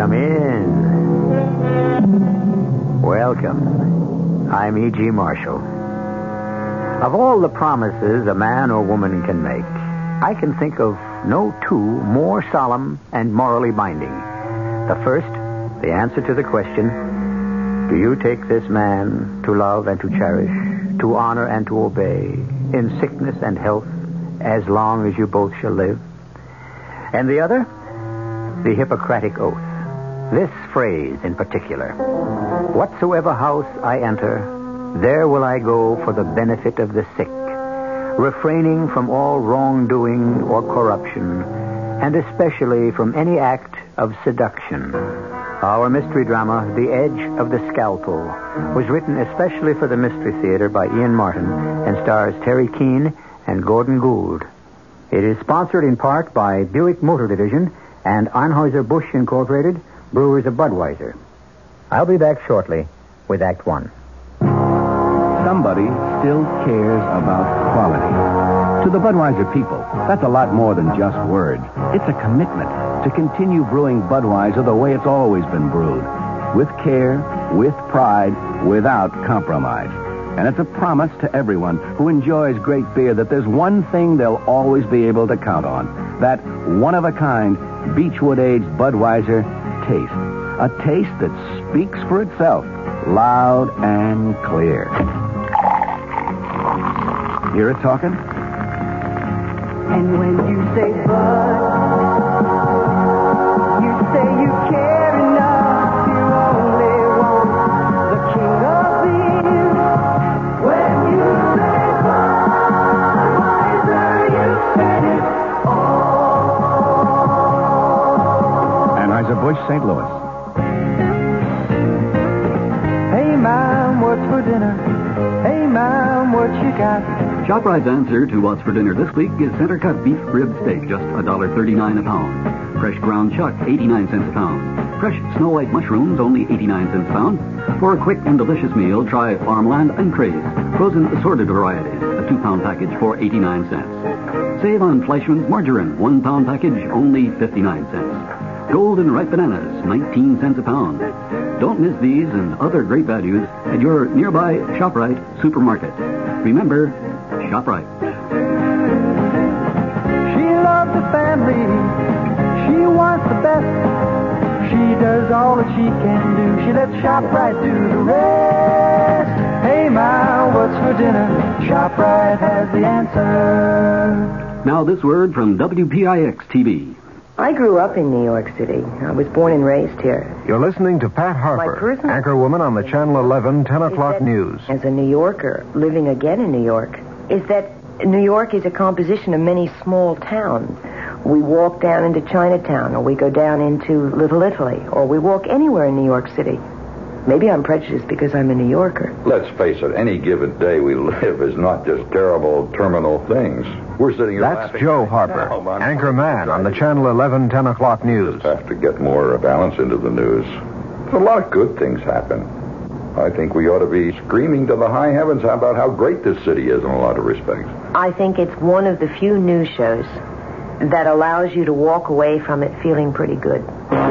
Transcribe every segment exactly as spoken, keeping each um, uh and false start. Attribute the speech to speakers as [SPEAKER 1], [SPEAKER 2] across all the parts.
[SPEAKER 1] Come in. Welcome. I'm E G. Marshall. Of all the promises a man or woman can make, I can think of no two more solemn and morally binding. The first, the answer to the question, do you take this man to love and to cherish, to honor and to obey, in sickness and health, as long as you both shall live? And the other, the Hippocratic Oath. This phrase in particular, whatsoever house I enter, there will I go for the benefit of the sick, refraining from all wrongdoing or corruption, and especially from any act of seduction. Our mystery drama, The Edge of the Scalpel, was written especially for the Mystery Theater by Ian Martin and stars Terry Keane and Gordon Gould. It is sponsored in part by Buick Motor Division and Anheuser-Busch Incorporated, brewers of Budweiser. I'll be back shortly with Act One.
[SPEAKER 2] Somebody still cares about quality. To the Budweiser people, that's a lot more than just words. It's a commitment to continue brewing Budweiser the way it's always been brewed. With care, with pride, without compromise. And it's a promise to everyone who enjoys great beer that there's one thing they'll always be able to count on. That one-of-a-kind Beechwood-aged Budweiser taste. A taste that speaks for itself, loud and clear. Hear it talking?
[SPEAKER 3] And when you say Bud, you say you care enough. You only want the king of beer. When you say Budweiser, you said it all.
[SPEAKER 2] Anheuser-Busch, Saint Louis.
[SPEAKER 3] Hey, Mom, what's for dinner? Hey, Mom, what you got?
[SPEAKER 4] ShopRite's answer to what's for dinner this week is center-cut beef rib steak, just one dollar thirty-nine a pound. Fresh ground chuck, eighty-nine cents a pound. Fresh Snow White mushrooms, only eighty-nine cents a pound. For a quick and delicious meal, try Farmland and Craze, frozen assorted varieties, a two-pound package for eighty-nine cents. Save on Fleischmann's margarine, one-pound package, only fifty-nine cents. Golden ripe bananas, nineteen cents a pound. Don't miss these and other great values at your nearby ShopRite supermarket. Remember, ShopRite.
[SPEAKER 3] She loves the family. She wants the best. She does all that she can do. She lets ShopRite do the rest. Hey, Ma, what's for dinner? ShopRite has the answer.
[SPEAKER 4] Now this word from W P I X T V.
[SPEAKER 5] I grew up in New York City. I was born and raised here.
[SPEAKER 6] You're listening to Pat Harper,
[SPEAKER 5] personal-
[SPEAKER 6] anchorwoman on the Channel eleven ten o'clock news.
[SPEAKER 5] As a New Yorker, living again in New York, is that New York is a composition of many small towns. We walk down into Chinatown, or we go down into Little Italy, or we walk anywhere in New York City. Maybe I'm prejudiced because I'm a New Yorker.
[SPEAKER 7] Let's face it, any given day we live is not just terrible terminal things. We're sitting here
[SPEAKER 6] That's
[SPEAKER 7] laughing
[SPEAKER 6] Joe
[SPEAKER 7] right
[SPEAKER 6] Harper,
[SPEAKER 7] now, man.
[SPEAKER 6] anchor man on the Channel eleven ten o'clock news.
[SPEAKER 7] Have to get more balance into the news. A lot of good things happen. I think we ought to be screaming to the high heavens about how great this city is in a lot of respects.
[SPEAKER 5] I think it's one of the few news shows that allows you to walk away from it feeling pretty good.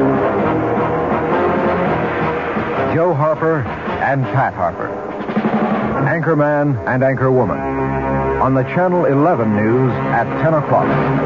[SPEAKER 6] Joe Harper and Pat Harper, anchorman and anchorwoman, on the Channel eleven news at ten o'clock.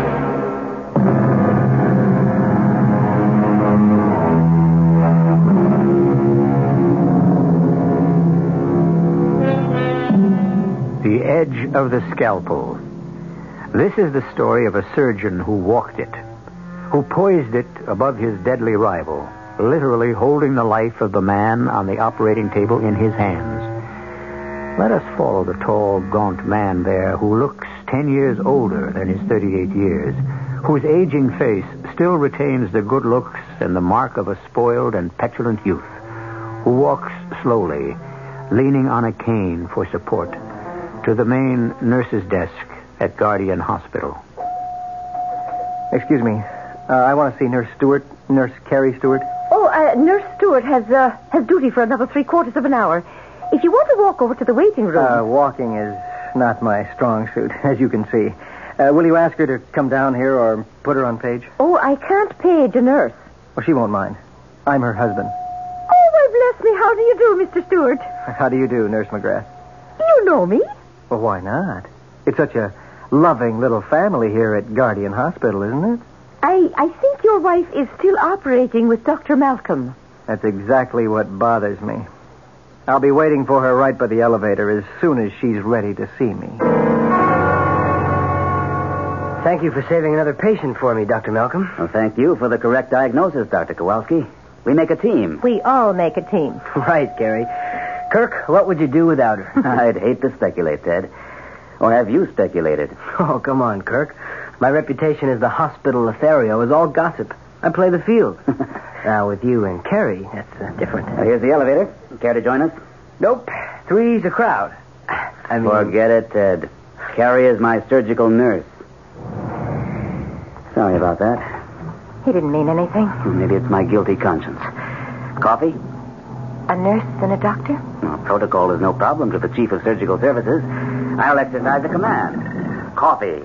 [SPEAKER 1] The Edge of the Scalpel. This is the story of a surgeon who walked it, who poised it above his deadly rival, literally holding the life of the man on the operating table in his hands. Let us follow the tall, gaunt man there who looks ten years older than his thirty-eight years, whose aging face still retains the good looks and the mark of a spoiled and petulant youth, who walks slowly, leaning on a cane for support, to the main nurse's desk at Guardian Hospital.
[SPEAKER 8] Excuse me. Uh, I want to see Nurse Stewart, Nurse Carrie Stewart.
[SPEAKER 9] Oh, uh, Nurse Stewart has uh, has duty for another three quarters of an hour. If you want to walk over to the waiting room...
[SPEAKER 8] Uh, walking is not my strong suit, as you can see. Uh, will you ask her to come down here or put her on page?
[SPEAKER 9] Oh, I can't page a nurse.
[SPEAKER 8] Well, she won't mind. I'm her husband.
[SPEAKER 9] Oh, why, bless me. How do you do, Mister Stewart?
[SPEAKER 8] How do you do, Nurse McGrath?
[SPEAKER 9] You know me.
[SPEAKER 8] Well, why not? It's such a loving little family here at Guardian Hospital, isn't it?
[SPEAKER 9] I, I think your wife is still operating with Doctor Malcolm.
[SPEAKER 8] That's exactly what bothers me. I'll be waiting for her right by the elevator as soon as she's ready to see me.
[SPEAKER 10] Thank you for saving another patient for me, Doctor Malcolm.
[SPEAKER 11] Well, thank you for the correct diagnosis, Doctor Kowalski. We make a team.
[SPEAKER 9] We all make a team.
[SPEAKER 10] Right, Gary. Kirk, what would you do without her?
[SPEAKER 11] I'd hate to speculate, Ted. Or have you speculated?
[SPEAKER 10] Oh, come on, Kirk. My reputation as the hospital Lothario is all gossip. I play the field. Now, with you and Carrie, that's uh, different.
[SPEAKER 11] Well, here's the elevator. Care to join us?
[SPEAKER 10] Nope. Three's a crowd. I mean...
[SPEAKER 11] Forget it, Ted. Carrie is my surgical nurse. Sorry about that.
[SPEAKER 9] He didn't mean anything.
[SPEAKER 11] Maybe it's my guilty conscience. Coffee?
[SPEAKER 9] A nurse and a doctor?
[SPEAKER 11] Well, protocol is no problem to the Chief of Surgical Services. I'll exercise a command. Coffee.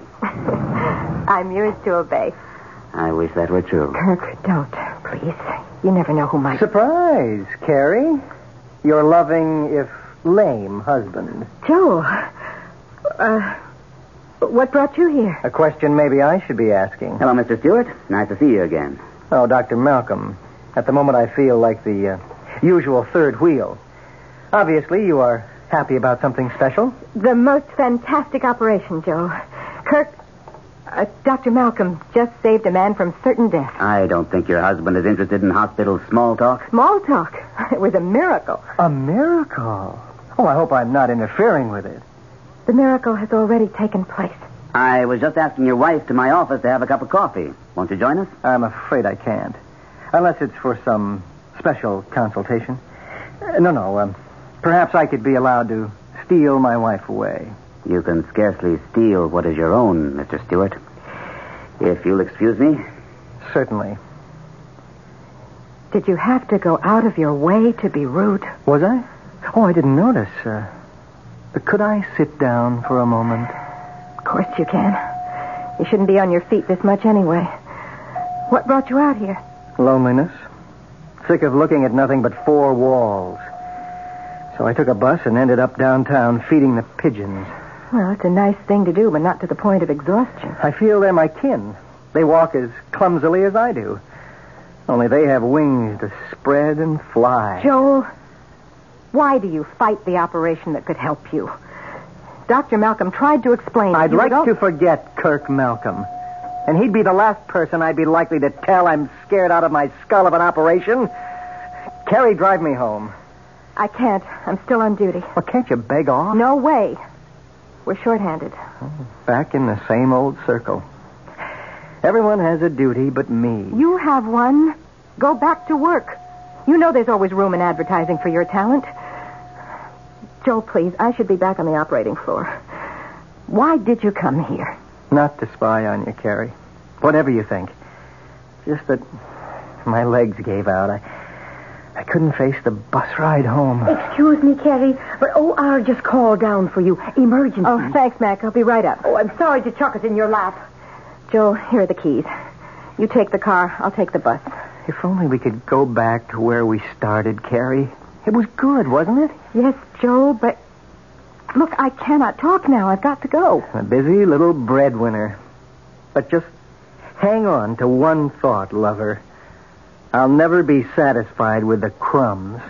[SPEAKER 9] I'm yours to obey.
[SPEAKER 11] I wish that were true.
[SPEAKER 9] Kirk, don't, please. You never know who might...
[SPEAKER 8] Surprise, Carrie. Your loving, if lame, husband.
[SPEAKER 9] Joe, uh, what brought you here?
[SPEAKER 8] A question maybe I should be asking.
[SPEAKER 11] Hello, Mister Stewart. Nice to see you again.
[SPEAKER 8] Oh, Doctor Malcolm. At the moment, I feel like the uh, usual third wheel. Obviously, you are happy about something special.
[SPEAKER 9] The most fantastic operation, Joe. Kirk, uh, Doctor Malcolm just saved a man from certain death.
[SPEAKER 11] I don't think your husband is interested in hospital small talk.
[SPEAKER 9] Small talk? It was a miracle.
[SPEAKER 8] A miracle? Oh, I hope I'm not interfering with it.
[SPEAKER 9] The miracle has already taken place.
[SPEAKER 11] I was just asking your wife to my office to have a cup of coffee. Won't you join us?
[SPEAKER 8] I'm afraid I can't. Unless it's for some special consultation. Uh, no, no. Um, perhaps I could be allowed to steal my wife away.
[SPEAKER 11] You can scarcely steal what is your own, Mister Stewart. If you'll excuse me.
[SPEAKER 8] Certainly.
[SPEAKER 9] Did you have to go out of your way to be rude?
[SPEAKER 8] Was I? Oh, I didn't notice. Uh, could I sit down for a moment?
[SPEAKER 9] Of course you can. You shouldn't be on your feet this much anyway. What brought you out here?
[SPEAKER 8] Loneliness. Sick of looking at nothing but four walls. So I took a bus and ended up downtown feeding the pigeons.
[SPEAKER 9] Well, it's a nice thing to do, but not to the point of exhaustion.
[SPEAKER 8] I feel they're my kin. They walk as clumsily as I do. Only they have wings to spread and fly.
[SPEAKER 9] Joel, why do you fight the operation that could help you? Doctor Malcolm tried to explain...
[SPEAKER 8] I'd like
[SPEAKER 9] all...
[SPEAKER 8] to forget Kirk Malcolm. And he'd be the last person I'd be likely to tell I'm scared out of my skull of an operation. Carrie, drive me home.
[SPEAKER 9] I can't. I'm still on duty.
[SPEAKER 8] Well, can't you beg off?
[SPEAKER 9] No way. We're shorthanded.
[SPEAKER 8] Oh, back in the same old circle. Everyone has a duty but me.
[SPEAKER 9] You have one. Go back to work. You know there's always room in advertising for your talent. Joe, please, I should be back on the operating floor. Why did you come here?
[SPEAKER 8] Not to spy on you, Carrie. Whatever you think. Just that my legs gave out. I I couldn't face the bus ride home.
[SPEAKER 5] Excuse me, Carrie, but O R just called down for you. Emergency.
[SPEAKER 9] Oh, thanks, Mac. I'll be right up.
[SPEAKER 5] Oh, I'm sorry to chuck it in your lap.
[SPEAKER 9] Joe, here are the keys. You take the car. I'll take the bus.
[SPEAKER 8] If only we could go back to where we started, Carrie. It was good, wasn't it?
[SPEAKER 9] Yes, Joe, but... Look, I cannot talk now. I've got to go.
[SPEAKER 8] A busy little breadwinner. But just hang on to one thought, lover. I'll never be satisfied with the crumbs.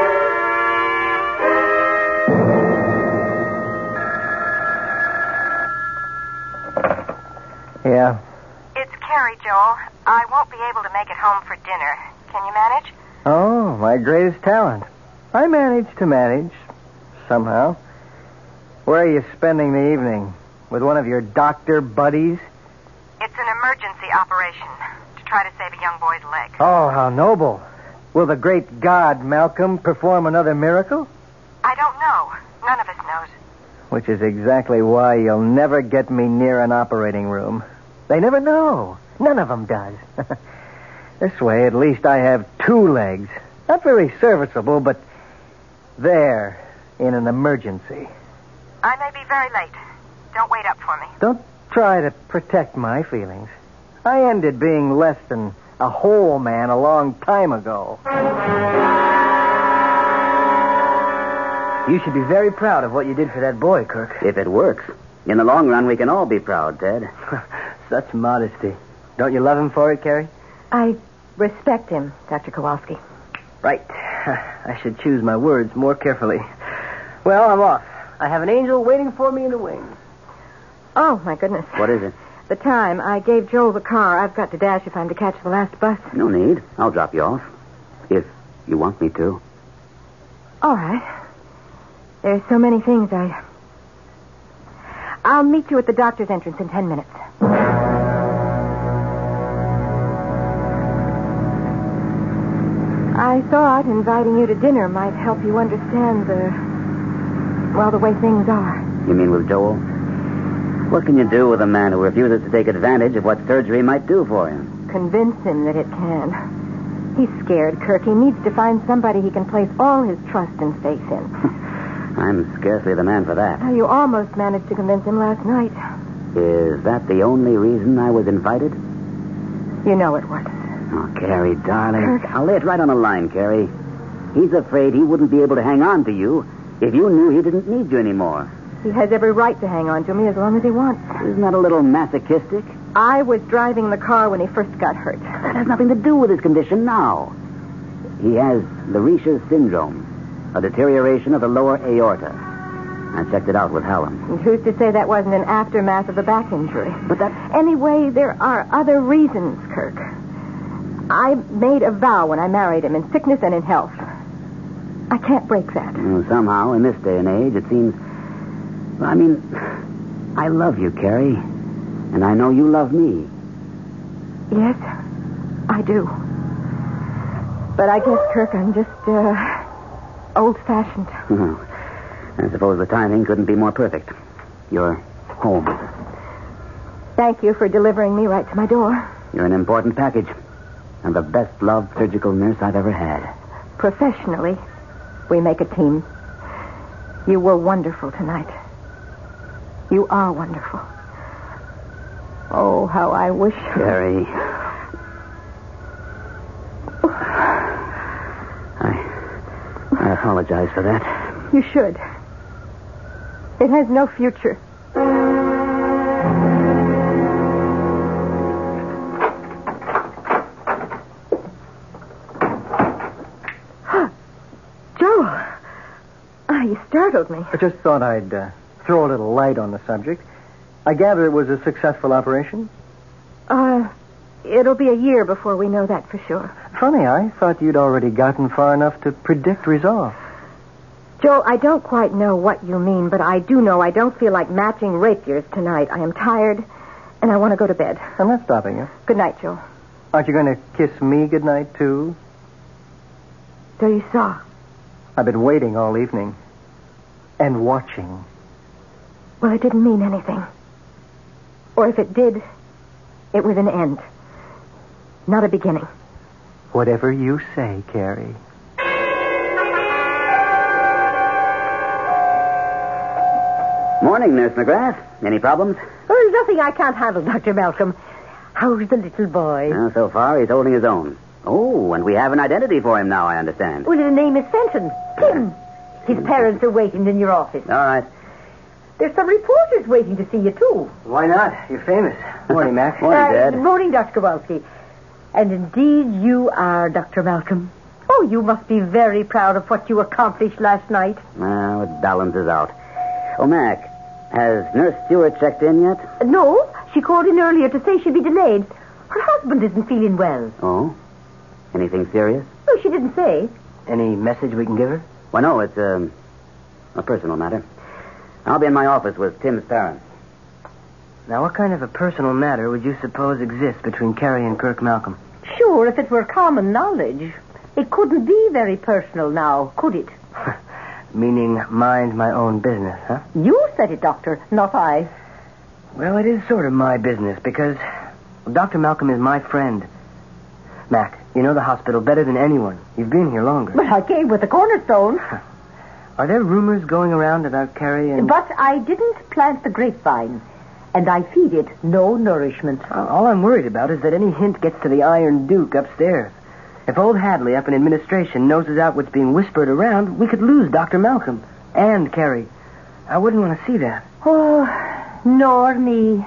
[SPEAKER 8] Yeah?
[SPEAKER 12] It's Carrie, Joel. I won't be able to make it home for dinner. Can you manage?
[SPEAKER 8] Oh, my greatest talent. I manage to manage. Somehow. Where are you spending the evening? With one of your doctor buddies?
[SPEAKER 12] It's an emergency operation to try to save a young boy's leg.
[SPEAKER 8] Oh, how noble. Will the great God, Malcolm, perform another miracle?
[SPEAKER 12] I don't know. None of us knows.
[SPEAKER 8] Which is exactly why you'll never get me near an operating room. They never know. None of them does. This way, at least I have two legs. Not very serviceable, but there, in an emergency.
[SPEAKER 12] I may be very late. Don't wait up for me.
[SPEAKER 8] Don't try to protect my feelings. I ended being less than A whole man a long time ago.
[SPEAKER 10] You should be very proud of what you did for that boy, Kirk.
[SPEAKER 11] If it works. In the long run, we can all be proud, Ted.
[SPEAKER 10] Such modesty. Don't you love him for it, Carrie?
[SPEAKER 9] I respect him, Doctor Kowalski.
[SPEAKER 10] Right. I should choose my words more carefully. Well, I'm off. I have an angel waiting for me in the wings.
[SPEAKER 9] Oh, my goodness.
[SPEAKER 11] What is it?
[SPEAKER 9] The time. I gave Joel the car. I've got to dash if I'm to catch the last bus.
[SPEAKER 11] No need. I'll drop you off. If you want me to.
[SPEAKER 9] All right. There's so many things I... I'll meet you at the doctor's entrance in ten minutes. I thought inviting you to dinner might help you understand the... well, the way things are.
[SPEAKER 11] You mean with Joel? What can you do with a man who refuses to take advantage of what surgery might do for him?
[SPEAKER 9] Convince him that it can. He's scared, Kirk. He needs to find somebody he can place all his trust and faith in.
[SPEAKER 11] I'm scarcely the man for that.
[SPEAKER 9] You almost managed to convince him last night.
[SPEAKER 11] Is that the only reason I was invited?
[SPEAKER 9] You know it was.
[SPEAKER 11] Oh, Carrie, darling.
[SPEAKER 9] Kirk.
[SPEAKER 11] I'll lay it right on the line, Carrie. He's afraid he wouldn't be able to hang on to you if you knew he didn't need you anymore.
[SPEAKER 9] He has every right to hang on to me as long as he wants.
[SPEAKER 11] Isn't that a little masochistic?
[SPEAKER 9] I was driving the car when he first got hurt.
[SPEAKER 11] That has nothing to do with his condition now. He has Lerisha's syndrome, a deterioration of the lower aorta. I checked it out with Hallam.
[SPEAKER 9] And who's to say that wasn't an aftermath of the back injury?
[SPEAKER 11] But that...
[SPEAKER 9] Anyway, there are other reasons, Kirk. I made a vow when I married him, in sickness and in health. I can't break that.
[SPEAKER 11] Well, somehow, in this day and age, it seems... I mean, I love you, Carrie. And I know you love me.
[SPEAKER 9] Yes, I do. But I guess, Kirk, I'm just, uh, old-fashioned.
[SPEAKER 11] Well, I suppose the timing couldn't be more perfect. You're home.
[SPEAKER 9] Thank you for delivering me right to my door.
[SPEAKER 11] You're an important package. And the best-loved surgical nurse I've ever had.
[SPEAKER 9] Professionally, we make a team. You were wonderful tonight. You are wonderful. Oh, how I wish...
[SPEAKER 11] Carrie. I... I apologize for that.
[SPEAKER 9] You should. It has no future. Joel. Ah, you startled me.
[SPEAKER 8] I just thought I'd uh, throw a little light on the subject. I gather it was a successful operation?
[SPEAKER 9] Uh, it'll be a year before we know that for sure.
[SPEAKER 8] Funny, I thought you'd already gotten far enough to predict results.
[SPEAKER 9] Joel, I don't quite know what you mean, but I do know I don't feel like matching rapiers tonight. I am tired, and I want to go to bed.
[SPEAKER 8] I'm not stopping you.
[SPEAKER 9] Good night, Joel.
[SPEAKER 8] Aren't you going to kiss me goodnight, too?
[SPEAKER 9] So you saw.
[SPEAKER 8] I've been waiting all evening. And watching.
[SPEAKER 9] Well, it didn't mean anything. Or if it did, it was an end. Not a beginning.
[SPEAKER 8] Whatever you say, Carrie.
[SPEAKER 11] Morning, Nurse McGrath. Any problems?
[SPEAKER 13] Oh, there's nothing I can't handle, Doctor Malcolm. How's the little boy?
[SPEAKER 11] Well, so far, he's holding his own. Oh, and we have an identity for him now, I understand.
[SPEAKER 13] Well, his name is Fenton. Tim. His parents are waiting in your office.
[SPEAKER 11] All right.
[SPEAKER 13] There's some reporters waiting to see you, too.
[SPEAKER 10] Why not? You're famous. Morning, Mac.
[SPEAKER 11] Morning,
[SPEAKER 13] Uh,
[SPEAKER 11] Dad.
[SPEAKER 13] Good morning, Doctor Kowalski. And indeed, you are Doctor Malcolm. Oh, you must be very proud of what you accomplished last night.
[SPEAKER 11] Well, it balances out. Oh, Mac, has Nurse Stewart checked in yet?
[SPEAKER 13] Uh, no, she called in earlier to say she'd be delayed. Her husband isn't feeling well.
[SPEAKER 11] Oh? Anything serious?
[SPEAKER 13] No, she didn't say.
[SPEAKER 10] Any message we can give her?
[SPEAKER 11] Well, no, it's um, a personal matter. I'll be in my office with Tim's parents.
[SPEAKER 10] Now, what kind of a personal matter would you suppose exists between Carrie and Kirk Malcolm?
[SPEAKER 13] Sure, if it were common knowledge. It couldn't be very personal now, could it?
[SPEAKER 10] Meaning mind my own business, huh?
[SPEAKER 13] You said it, Doctor, not I.
[SPEAKER 10] Well, it is sort of my business because well, Doctor Malcolm is my friend. Mac, you know the hospital better than anyone. You've been here longer.
[SPEAKER 13] But I came with the cornerstone.
[SPEAKER 10] Are there rumors going around about Carrie and...
[SPEAKER 13] But I didn't plant the grapevine. and I feed it no nourishment.
[SPEAKER 10] All I'm worried about is that any hint gets to the Iron Duke upstairs. If old Hadley up in administration noses out what's being whispered around, we could lose Doctor Malcolm and Carrie. I wouldn't want to see that.
[SPEAKER 13] Oh, nor me.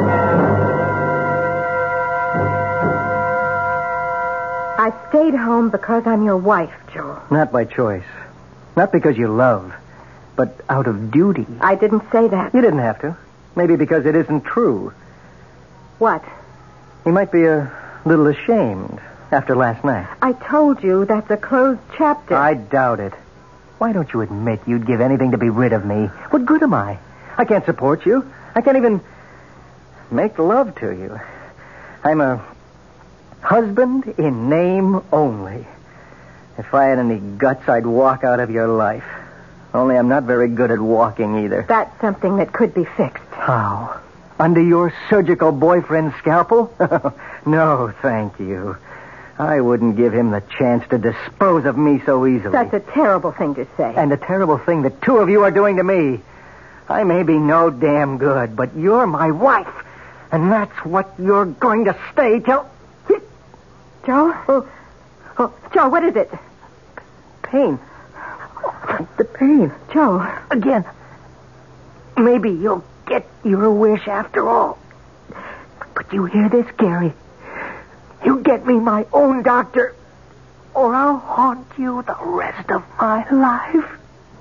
[SPEAKER 9] I stayed home because I'm your wife, Joel.
[SPEAKER 8] Not by choice. Not because you love, but out of duty.
[SPEAKER 9] I didn't say that.
[SPEAKER 8] You didn't have to. Maybe because it isn't true.
[SPEAKER 9] What?
[SPEAKER 8] You might be a little ashamed after last night.
[SPEAKER 9] I told you that's a closed chapter.
[SPEAKER 8] I doubt it. Why don't you admit you'd give anything to be rid of me? What good am I? I can't support you. I can't even make love to you. I'm a husband in name only. If I had any guts, I'd walk out of your life. Only I'm not very good at walking either.
[SPEAKER 9] That's something that could be fixed.
[SPEAKER 8] How? Under your surgical boyfriend's scalpel? No, thank you. I wouldn't give him the chance to dispose of me so easily.
[SPEAKER 9] That's a terrible thing to say.
[SPEAKER 8] And a terrible thing that two of you are doing to me. I may be no damn good, but you're my wife. And that's what you're going to stay till...
[SPEAKER 9] Joe? Oh, oh, Joe, what is it?
[SPEAKER 8] Pain. The pain.
[SPEAKER 9] Joe.
[SPEAKER 8] Again. Maybe you'll get your wish after all. But you hear this, Gary? You get me my own doctor, or I'll haunt you the rest of my life.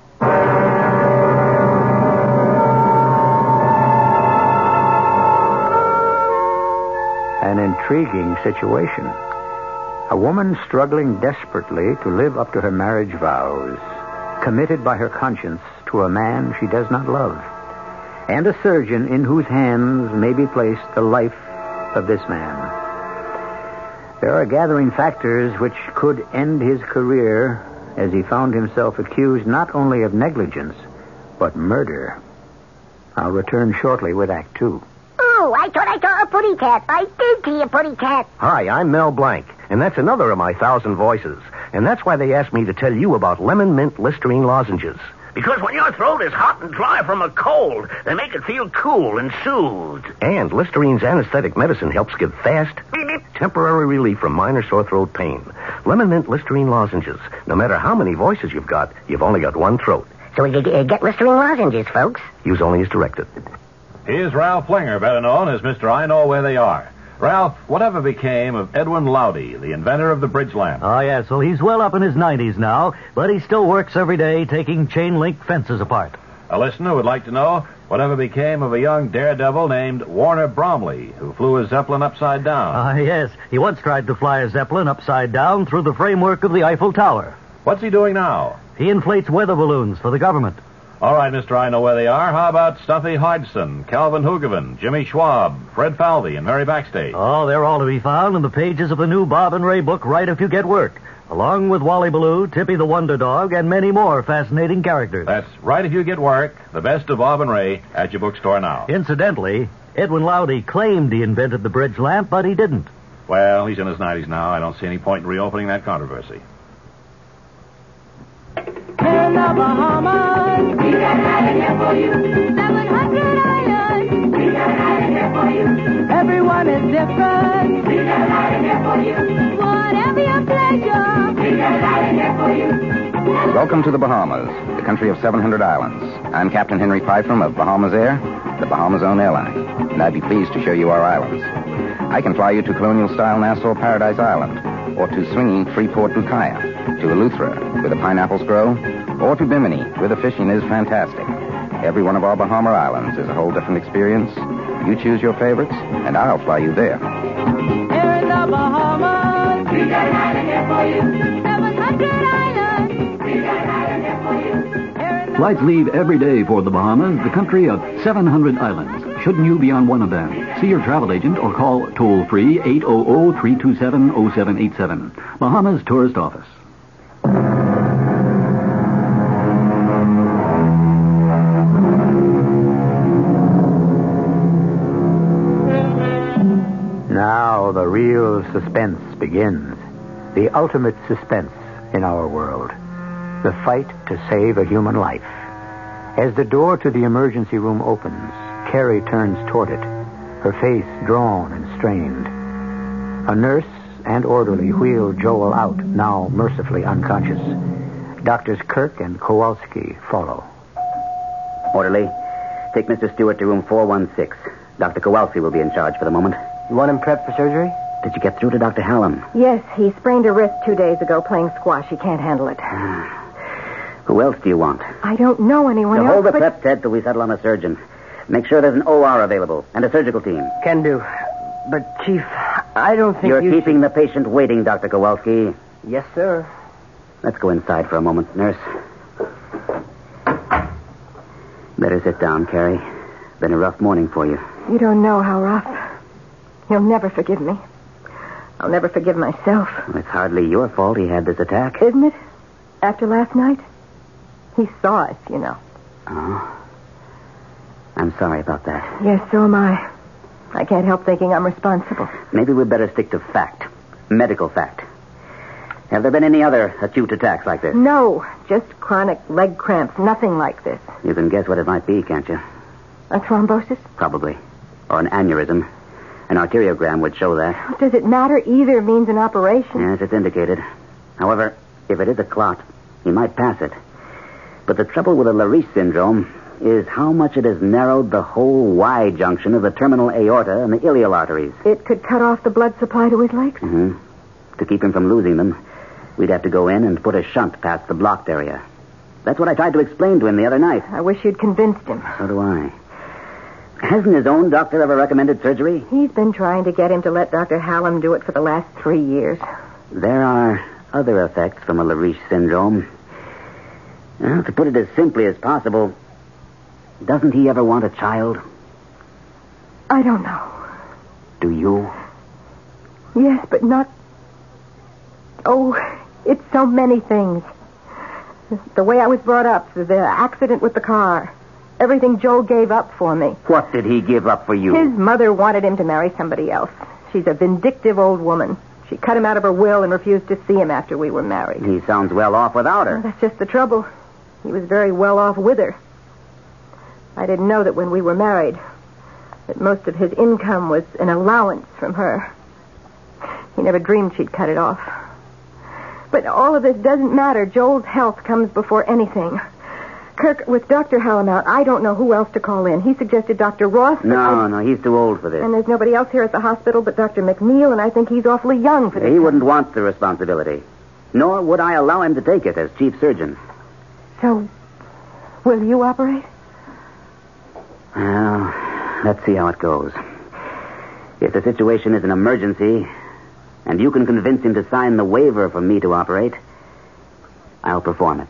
[SPEAKER 1] An intriguing situation. A woman struggling desperately to live up to her marriage vows, committed by her conscience to a man she does not love, and a surgeon in whose hands may be placed the life of this man. There are gathering factors which could end his career as he found himself accused not only of negligence, but murder. I'll return shortly with Act Two.
[SPEAKER 14] Oh, I thought I saw a putty cat. I did see a putty cat.
[SPEAKER 2] Hi, I'm Mel Blanc, and that's another of my thousand voices. And that's why they asked me to tell you about Lemon Mint Listerine lozenges.
[SPEAKER 15] Because when your throat is hot and dry from a cold, they make it feel cool and soothed.
[SPEAKER 2] And Listerine's anesthetic medicine helps give fast, temporary relief from minor sore throat pain. Lemon Mint Listerine lozenges. No matter how many voices you've got, you've only got one throat.
[SPEAKER 14] So you uh, get Listerine lozenges, folks.
[SPEAKER 2] Use only as directed.
[SPEAKER 16] Here's Ralph Flinger, better known as Mister I Know Where They Are. Ralph, whatever became of Edwin Lowdy, the inventor of the bridge lamp?
[SPEAKER 17] Oh, yes. Well, he's well up in his nineties now, but he still works every day taking chain-link fences apart.
[SPEAKER 16] A listener would like to know whatever became of a young daredevil named Warner Bromley, who flew a Zeppelin upside down.
[SPEAKER 17] Ah, uh, yes. He once tried to fly a Zeppelin upside down through the framework of the Eiffel Tower.
[SPEAKER 16] What's he doing now?
[SPEAKER 17] He inflates weather balloons for the government.
[SPEAKER 16] All right, Mister I Know Where They Are. How about Stuffy Hodgson, Calvin Hoogovan, Jimmy Schwab, Fred Falvey, and Mary Backstage?
[SPEAKER 17] Oh, they're all to be found in the pages of the new Bob and Ray book, Right If You Get Work, along with Wally Ballou, Tippy the Wonder Dog, and many more fascinating characters.
[SPEAKER 16] That's Right If You Get Work, the best of Bob and Ray, at your bookstore now.
[SPEAKER 17] Incidentally, Edwin Lowdy claimed he invented the bridge lamp, but he didn't.
[SPEAKER 16] Well, he's in his nineties now. I don't see any point in reopening that controversy.
[SPEAKER 3] In the Bahamas, we got an island here for you. seven hundred islands, we got an island here for you. Everyone is different, we got an island here for you. Whatever your pleasure, we got an island here for you.
[SPEAKER 18] Welcome to the Bahamas, the country of seven hundred islands. I'm Captain Henry Pythram of Bahamas Air, the Bahamas' own airline, and I'd be pleased to show you our islands. I can fly you to colonial-style Nassau Paradise Island, or to swinging Freeport Bucaya, to Eleuthera, where the pineapples grow, or to Bimini, where the fishing is fantastic. Every one of our Bahama islands is a whole different experience. You choose your favorites, and I'll fly you there.
[SPEAKER 3] Here in the Bahamas, we got an island here for you. seven hundred islands, we got an island here for you.
[SPEAKER 4] Flights leave every day for the Bahamas, the country of seven hundred islands. Shouldn't you be on one of them? See your travel agent or call toll-free eight hundred, three two seven, oh seven eight seven. Bahamas Tourist Office.
[SPEAKER 1] Now the real suspense begins. The ultimate suspense in our world. The fight to save a human life. As the door to the emergency room opens, Carrie turns toward it, her face drawn and strained. A nurse and orderly wheel Joel out, now mercifully unconscious. Doctors Kirk and Kowalski follow.
[SPEAKER 11] Orderly, take Mister Stewart to room four one six. Doctor Kowalski will be in charge for the moment.
[SPEAKER 10] You want him prepped for surgery?
[SPEAKER 11] Did you get through to Doctor Hallam?
[SPEAKER 9] Yes, he sprained a wrist two days ago playing squash. He can't handle it.
[SPEAKER 11] Who else do you want?
[SPEAKER 9] I don't know anyone
[SPEAKER 11] Now
[SPEAKER 9] else,
[SPEAKER 11] hold the
[SPEAKER 9] but...
[SPEAKER 11] prep, Ted, till we settle on a surgeon. Make sure there's an O R available and a surgical team.
[SPEAKER 10] Can do. But, Chief, I don't think
[SPEAKER 11] You're
[SPEAKER 10] you
[SPEAKER 11] keeping
[SPEAKER 10] should...
[SPEAKER 11] the patient waiting, Doctor Kowalski.
[SPEAKER 10] Yes, sir.
[SPEAKER 11] Let's go inside for a moment, nurse. Better sit down, Carrie. Been a rough morning for you.
[SPEAKER 9] You don't know how rough. You'll never forgive me. I'll never forgive myself.
[SPEAKER 11] Well, it's hardly your fault he had this attack.
[SPEAKER 9] Isn't it? After last night? He saw us, you know.
[SPEAKER 11] Oh. I'm sorry about that.
[SPEAKER 9] Yes, so am I. I can't help thinking I'm responsible.
[SPEAKER 11] Maybe we'd better stick to fact. Medical fact. Have there been any other acute attacks like this?
[SPEAKER 9] No, just chronic leg cramps. Nothing like this.
[SPEAKER 11] You can guess what it might be, can't you?
[SPEAKER 9] A thrombosis?
[SPEAKER 11] Probably. Or an aneurysm. An arteriogram would show that.
[SPEAKER 9] Does it matter? Either means an operation.
[SPEAKER 11] Yes, it's indicated. However, if it is a clot, he might pass it. But the trouble with a Lariche syndrome is how much it has narrowed the whole Y junction of the terminal aorta and the iliac arteries.
[SPEAKER 9] It could cut off the blood supply to his legs?
[SPEAKER 11] Mm-hmm. To keep him from losing them, we'd have to go in and put a shunt past the blocked area. That's what I tried to explain to him the other night.
[SPEAKER 9] I wish you'd convinced him.
[SPEAKER 11] So do I. Hasn't his own doctor ever recommended surgery?
[SPEAKER 9] He's been trying to get him to let Doctor Hallam do it for the last three years.
[SPEAKER 11] There are other effects from a Lariche syndrome. Well, to put it as simply as possible, doesn't he ever want a child?
[SPEAKER 9] I don't know.
[SPEAKER 11] Do you?
[SPEAKER 9] Yes, but not... Oh, it's so many things. The way I was brought up, the accident with the car, everything Joe gave up for me.
[SPEAKER 11] What did he give up for you?
[SPEAKER 9] His mother wanted him to marry somebody else. She's a vindictive old woman. She cut him out of her will and refused to see him after we were married.
[SPEAKER 11] He sounds well off without her.
[SPEAKER 9] Well, that's just the trouble. He was very well off with her. I didn't know that when we were married, that most of his income was an allowance from her. He never dreamed she'd cut it off. But all of this doesn't matter. Joel's health comes before anything. Kirk, with Doctor Hallam out, I don't know who else to call in. He suggested Doctor Ross.
[SPEAKER 11] No,
[SPEAKER 9] I...
[SPEAKER 11] no, he's too old for this.
[SPEAKER 9] And there's nobody else here at the hospital but Doctor McNeil, and I think he's awfully young for this.
[SPEAKER 11] He wouldn't want the responsibility. Nor would I allow him to take it as chief surgeon.
[SPEAKER 9] So, will you operate?
[SPEAKER 11] Well, let's see how it goes. If the situation is an emergency, and you can convince him to sign the waiver for me to operate, I'll perform it.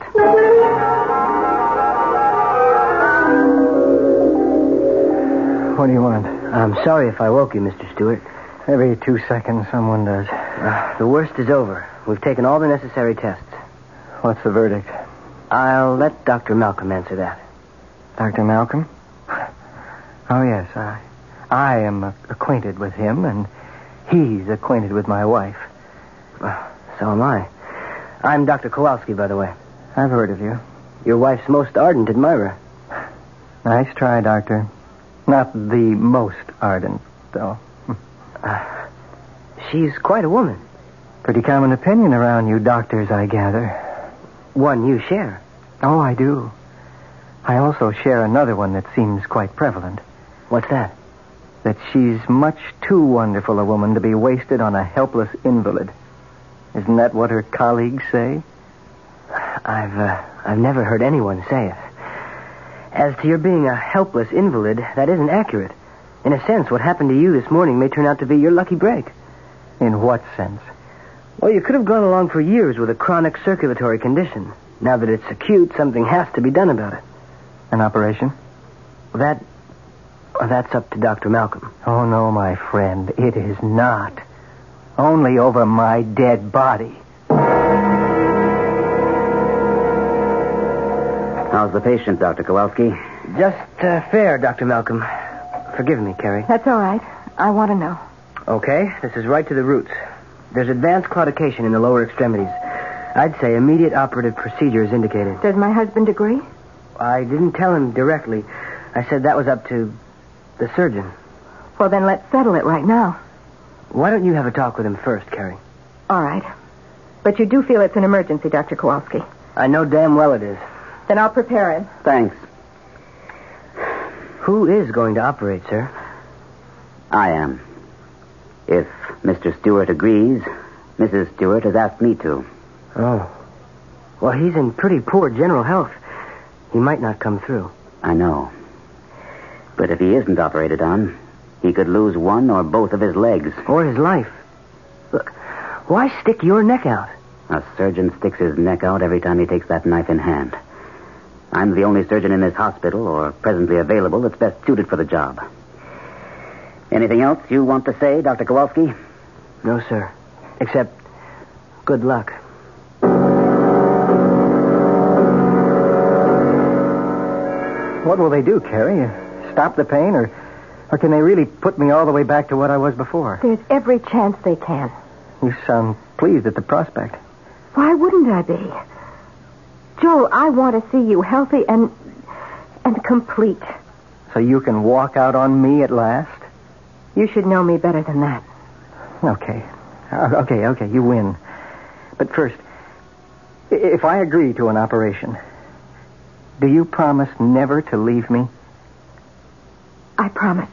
[SPEAKER 8] What do you want?
[SPEAKER 10] I'm sorry if I woke you, Mister Stewart.
[SPEAKER 8] Every two seconds someone does.
[SPEAKER 10] Uh, the worst is over. We've taken all the necessary tests.
[SPEAKER 8] What's the verdict?
[SPEAKER 10] I'll let Doctor Malcolm answer that.
[SPEAKER 8] Doctor Malcolm? Oh, yes. I, I am acquainted with him, and he's acquainted with my wife.
[SPEAKER 10] Uh, so am I. I'm Doctor Kowalski, by the way.
[SPEAKER 8] I've heard of you.
[SPEAKER 10] Your wife's most ardent admirer.
[SPEAKER 8] Nice try, Doctor. Not the most ardent, though.
[SPEAKER 10] Uh, she's quite a woman.
[SPEAKER 8] Pretty common opinion around you doctors, I gather.
[SPEAKER 10] One you share.
[SPEAKER 8] Oh, I do. I also share another one that seems quite prevalent.
[SPEAKER 10] What's that?
[SPEAKER 8] That she's much too wonderful a woman to be wasted on a helpless invalid. Isn't that what her colleagues say?
[SPEAKER 10] I've, uh, I've never heard anyone say it. As to your being a helpless invalid, that isn't accurate. In a sense, what happened to you this morning may turn out to be your lucky break.
[SPEAKER 8] In what sense?
[SPEAKER 10] Well, you could have gone along for years with a chronic circulatory condition. Now that it's acute, something has to be done about it.
[SPEAKER 8] An operation?
[SPEAKER 10] That... Well, that's up to Doctor Malcolm.
[SPEAKER 8] Oh, no, my friend. It is not. Only over my dead body.
[SPEAKER 11] How's the patient, Doctor Kowalski?
[SPEAKER 10] Just uh, fair, Doctor Malcolm. Forgive me, Carrie.
[SPEAKER 9] That's all right. I want to know.
[SPEAKER 10] Okay, this is right to the roots. There's advanced claudication in the lower extremities. I'd say immediate operative procedure is indicated.
[SPEAKER 9] Does my husband agree?
[SPEAKER 10] I didn't tell him directly. I said that was up to The surgeon.
[SPEAKER 9] Well, then let's settle it right now.
[SPEAKER 10] Why don't you have a talk with him first, Carrie?
[SPEAKER 9] All right. But you do feel it's an emergency, Doctor Kowalski.
[SPEAKER 10] I know damn well it is.
[SPEAKER 9] Then I'll prepare him.
[SPEAKER 11] Thanks.
[SPEAKER 10] Who is going to operate, sir?
[SPEAKER 11] I am. If Mister Stewart agrees, Missus Stewart has asked me to.
[SPEAKER 10] Oh. Well, he's in pretty poor general health. He might not come through.
[SPEAKER 11] I know. But if he isn't operated on, he could lose one or both of his legs.
[SPEAKER 10] Or his life. Look, why stick your neck out?
[SPEAKER 11] A surgeon sticks his neck out every time he takes that knife in hand. I'm the only surgeon in this hospital, or presently available, that's best suited for the job. Anything else you want to say, Doctor Kowalski?
[SPEAKER 10] No, sir. Except, good luck.
[SPEAKER 8] What will they do, Carrie? Stop the pain, or, or can they really put me all the way back to what I was before?
[SPEAKER 9] There's every chance they can.
[SPEAKER 8] You sound pleased at the prospect.
[SPEAKER 9] Why wouldn't I be? Joe, I want to see you healthy and and complete.
[SPEAKER 8] So you can walk out on me at last?
[SPEAKER 9] You should know me better than that.
[SPEAKER 8] Okay. Uh, okay, okay, you win. But first, if I agree to an operation, do you promise never to leave me?
[SPEAKER 9] I promise.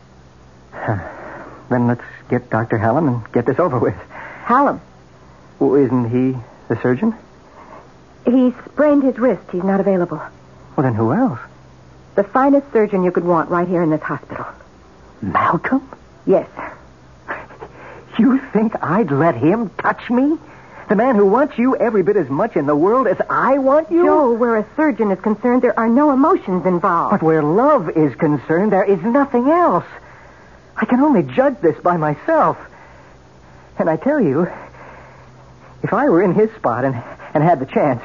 [SPEAKER 8] Then let's get Doctor Hallam and get this over with.
[SPEAKER 9] Hallam?
[SPEAKER 8] Well, isn't he the surgeon?
[SPEAKER 9] He sprained his wrist. He's not available.
[SPEAKER 8] Well, then who else?
[SPEAKER 9] The finest surgeon you could want right here in this hospital.
[SPEAKER 8] Malcolm?
[SPEAKER 9] Yes.
[SPEAKER 8] You think I'd let him touch me? The man who wants you every bit as much in the world as I want you?
[SPEAKER 9] Joe, where a surgeon is concerned, there are no emotions involved.
[SPEAKER 8] But where love is concerned, there is nothing else. I can only judge this by myself. And I tell you, if I were in his spot and, and had the chance...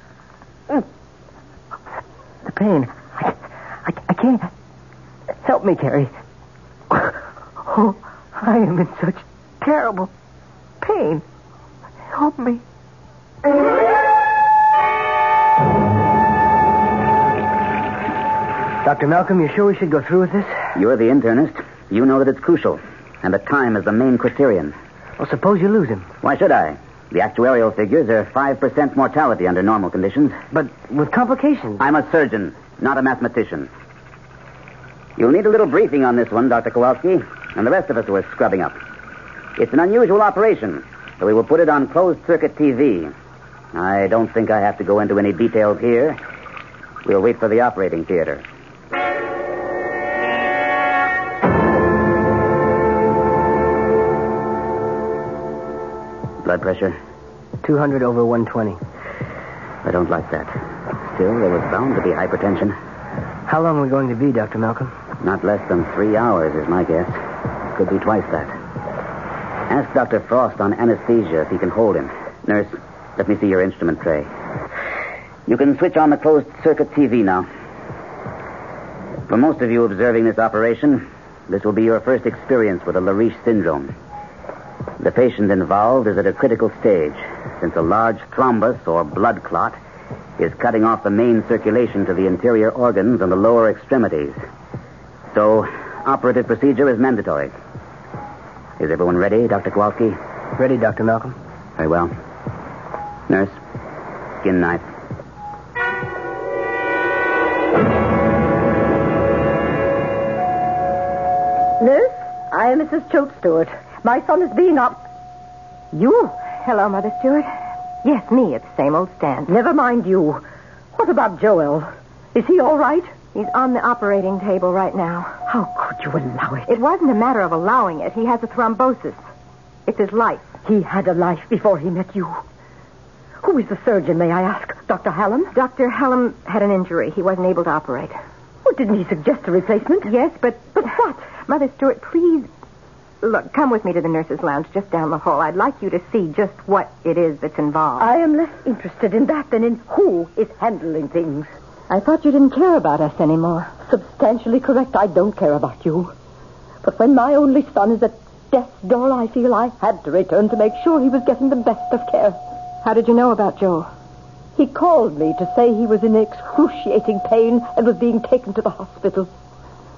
[SPEAKER 8] The pain... I, I, I can't... Help me, Carrie. Oh, I am in such terrible pain. Help me.
[SPEAKER 10] Doctor Malcolm, you sure we should go through with this?
[SPEAKER 11] You're the internist. You know that it's crucial. And the time is the main criterion.
[SPEAKER 10] Well, suppose you lose him.
[SPEAKER 11] Why should I? The actuarial figures are five percent mortality under normal conditions.
[SPEAKER 10] But with complications.
[SPEAKER 11] I'm a surgeon, not a mathematician. You'll need a little briefing on this one, Doctor Kowalski, and the rest of us who are scrubbing up. It's an unusual operation, so we will put it on closed-circuit T V. I don't think I have to go into any details here. We'll wait for the operating theater. Blood pressure?
[SPEAKER 10] two hundred over one twenty.
[SPEAKER 11] I don't like that. Still, there was bound to be hypertension.
[SPEAKER 10] How long are we going to be, Doctor Malcolm?
[SPEAKER 11] Not less than three hours is my guess. Could be twice that. Ask Doctor Frost on anesthesia if he can hold him. Nurse, let me see your instrument tray. You can switch on the closed-circuit T V now. For most of you observing this operation, this will be your first experience with a Lariche syndrome. The patient involved is at a critical stage, since a large thrombus or blood clot is cutting off the main circulation to the interior organs and the lower extremities. So, operative procedure is mandatory. Is everyone ready, Doctor Kowalski?
[SPEAKER 10] Ready, Doctor Malcolm.
[SPEAKER 11] Very well. Nurse, skin knife.
[SPEAKER 13] Nurse, I am Missus Choate Stewart. My son is being up.
[SPEAKER 9] You? Hello, Mother Stewart. Yes, me at the same old stand.
[SPEAKER 13] Never mind you. What about Joel? Is he all right?
[SPEAKER 9] He's on the operating table right now.
[SPEAKER 13] How could you allow it?
[SPEAKER 9] It wasn't a matter of allowing it. He has a thrombosis. It's his life.
[SPEAKER 13] He had a life before he met you. Who is the surgeon, may I ask? Doctor Hallam?
[SPEAKER 9] Doctor Hallam had an injury. He wasn't able to operate.
[SPEAKER 13] Well, didn't he suggest a replacement?
[SPEAKER 9] Yes, but...
[SPEAKER 13] But what?
[SPEAKER 9] Mother Stewart, please... Look, come with me to the nurse's lounge just down the hall. I'd like you to see just what it is that's involved.
[SPEAKER 13] I am less interested in that than in who is handling things.
[SPEAKER 9] I thought you didn't care about us anymore.
[SPEAKER 13] Substantially correct. I don't care about you. But when my only son is at death's door, I feel I had to return to make sure he was getting the best of care.
[SPEAKER 9] How did you know about Joel?
[SPEAKER 13] He called me to say he was in excruciating pain and was being taken to the hospital.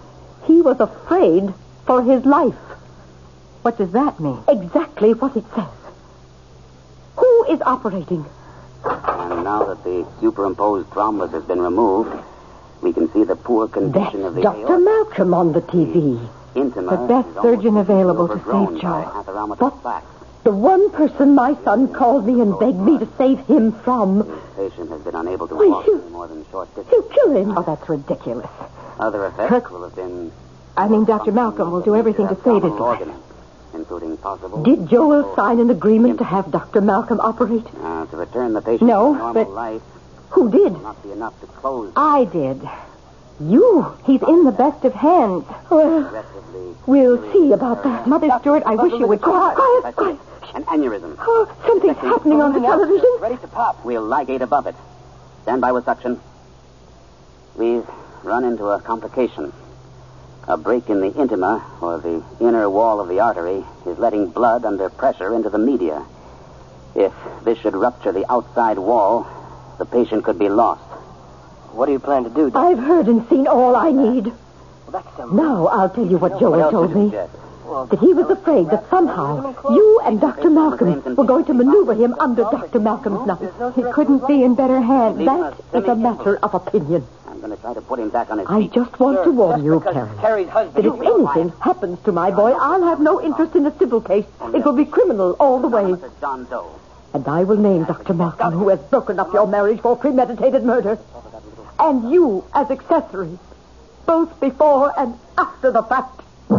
[SPEAKER 13] He was afraid for his life.
[SPEAKER 9] What does that mean?
[SPEAKER 13] Exactly what it says. Who is operating?
[SPEAKER 11] And now that the superimposed thrombus has been removed, we can see the poor condition
[SPEAKER 13] That's
[SPEAKER 11] of the
[SPEAKER 13] Doctor
[SPEAKER 11] aorta.
[SPEAKER 13] Malcolm on the T V.
[SPEAKER 11] Intima
[SPEAKER 9] The best
[SPEAKER 11] is
[SPEAKER 9] surgeon
[SPEAKER 11] almost
[SPEAKER 9] available to
[SPEAKER 11] overgrown
[SPEAKER 9] save
[SPEAKER 11] by
[SPEAKER 9] Joe.
[SPEAKER 11] atheromatoid plaques.
[SPEAKER 13] The one person my son called me and begged me to save him from.
[SPEAKER 11] This patient has been unable to
[SPEAKER 13] Why,
[SPEAKER 11] walk
[SPEAKER 13] you-
[SPEAKER 11] any more than short distance.
[SPEAKER 13] He'll kill him.
[SPEAKER 9] Oh, that's ridiculous.
[SPEAKER 11] Other effects
[SPEAKER 9] Kirk-
[SPEAKER 11] will have been
[SPEAKER 9] I mean, Doctor Malcolm will do everything to save his
[SPEAKER 11] abdominal
[SPEAKER 9] life.
[SPEAKER 11] organs, including possible...
[SPEAKER 13] Did Joel sign an agreement to have Doctor Malcolm operate?
[SPEAKER 11] Uh, to return the patient
[SPEAKER 13] No,
[SPEAKER 11] to normal
[SPEAKER 13] but-
[SPEAKER 11] life
[SPEAKER 13] Who did?
[SPEAKER 11] will not be enough to close
[SPEAKER 9] I did. You. He's in the best of hands.
[SPEAKER 13] Well,
[SPEAKER 11] aggressively...
[SPEAKER 13] we'll see about that.
[SPEAKER 9] Mother Stewart, I wish you would...
[SPEAKER 13] Quiet, quiet, quiet.
[SPEAKER 11] An aneurysm.
[SPEAKER 13] Oh, something's happening on the television.
[SPEAKER 11] Ready to pop. We'll ligate above it. Stand by with suction. We've run into a complication. A break in the intima, or the inner wall of the artery, is letting blood under pressure into the media. If this should rupture the outside wall, the patient could be lost.
[SPEAKER 10] What do you plan to do, Doctor?
[SPEAKER 13] I've heard and seen all I need.
[SPEAKER 10] Well, that's some...
[SPEAKER 13] Now I'll tell you what
[SPEAKER 11] What
[SPEAKER 13] Joel
[SPEAKER 11] else
[SPEAKER 13] told
[SPEAKER 11] did you
[SPEAKER 13] me.
[SPEAKER 11] get?
[SPEAKER 13] That he was afraid that somehow you and Doctor Malcolm were going to maneuver him under Doctor Malcolm's knife.
[SPEAKER 9] He couldn't be in better hands.
[SPEAKER 13] That is a matter of opinion.
[SPEAKER 11] I'm going to try to put him back on his
[SPEAKER 13] I
[SPEAKER 11] feet.
[SPEAKER 13] just want to warn you,
[SPEAKER 10] Because
[SPEAKER 13] Carrie,
[SPEAKER 10] Carrie's husband...
[SPEAKER 13] that if anything happens to my boy, I'll have no interest in the civil case. It will be criminal all the way.
[SPEAKER 11] Mister John Doe.
[SPEAKER 13] And I will name Doctor Malcolm, who has broken up your marriage for premeditated murder. And you as accessories, both before and after the fact.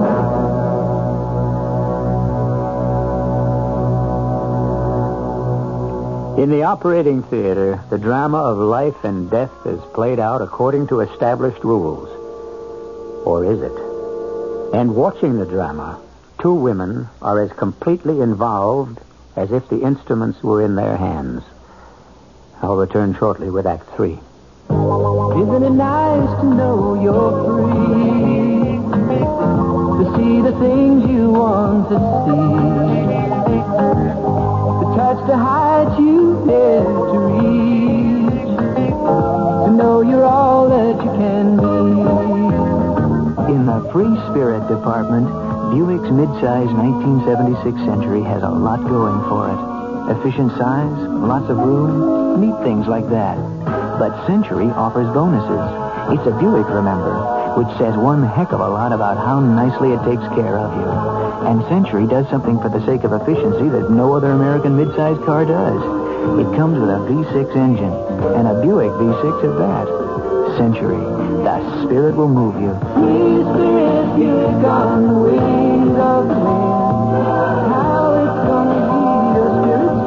[SPEAKER 1] In the operating theater, the drama of life and death is played out according to established rules. Or is it? And watching the drama, two women are as completely involved as if the instruments were in their hands. I'll return shortly with Act Three.
[SPEAKER 3] Isn't it nice to know you're free? To see the things you want to see. To touch the heights you dare to reach. To know you're all that you can be.
[SPEAKER 19] In the Free Spirit Department, Buick's midsize nineteen seventy-six Century has a lot going for it. Efficient size, lots of room, neat things like that. But Century offers bonuses. It's a Buick, remember, which says one heck of a lot about how nicely it takes care of you. And Century does something for the sake of efficiency that no other American midsize car does. It comes with a V six engine, and a Buick V six at that. Century, the spirit will move you.
[SPEAKER 3] Free spirit, you've on the wings of the wind. How it's gonna be your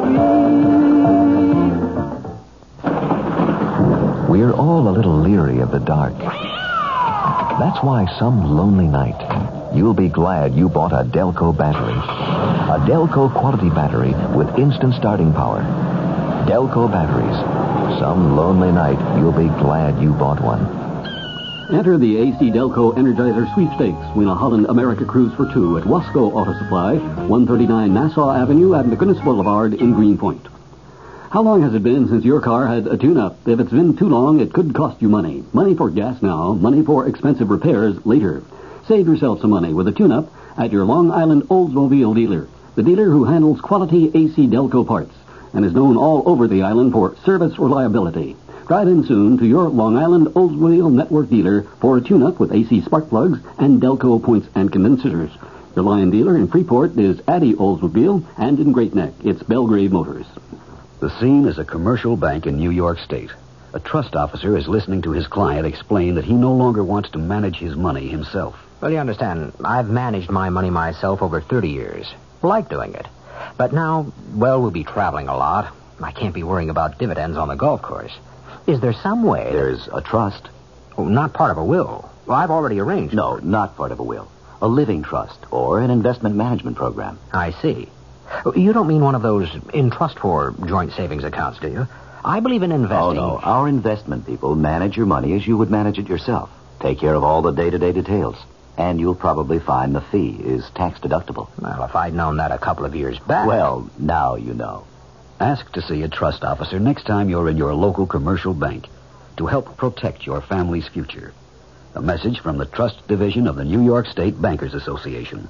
[SPEAKER 3] spirit's free.
[SPEAKER 2] We're all a little leery of the dark. That's why some lonely night, you'll be glad you bought a Delco battery. A Delco quality battery with instant starting power. Delco batteries. Some lonely night, you'll be glad you bought one.
[SPEAKER 4] Enter the A C Delco Energizer Sweepstakes. Win a Holland America cruise for two at Wasco Auto Supply, one thirty-nine Nassau Avenue at McGinnis Boulevard in Greenpoint. How long has it been since your car had a tune-up? If it's been too long, it could cost you money. Money for gas now, money for expensive repairs later. Save yourself some money with a tune-up at your Long Island Oldsmobile dealer, the dealer who handles quality A C Delco parts and is known all over the island for service reliability. Drive in soon to your Long Island Oldsmobile Network dealer for a tune-up with A C spark plugs and Delco points and condensers. Your Lion dealer in Freeport is Addy Oldsmobile, and in Great Neck, it's Belgrave Motors.
[SPEAKER 20] The scene is a commercial bank in New York State. A trust officer is listening to his client explain that he no longer wants to manage his money himself.
[SPEAKER 21] Well, you understand, I've managed my money myself over thirty years. Like doing it. But now, well, we'll be traveling a lot. I can't be worrying about dividends on the golf course. Is there some way...
[SPEAKER 20] There's a trust.
[SPEAKER 21] Oh, not part of a will. Well, I've already arranged...
[SPEAKER 20] No, not part of a will. A living trust or an investment management program.
[SPEAKER 21] I see. You don't mean one of those in-trust for joint savings accounts, do you? I believe in investing...
[SPEAKER 20] Oh, no. Our investment people manage your money as you would manage it yourself. Take care of all the day-to-day details. And you'll probably find the fee is tax-deductible.
[SPEAKER 21] Well, if I'd known that a couple of years back...
[SPEAKER 20] Well, now you know. Ask to see a trust officer next time you're in your local commercial bank to help protect your family's future.
[SPEAKER 7] A message from the Trust Division of the New York State Bankers Association.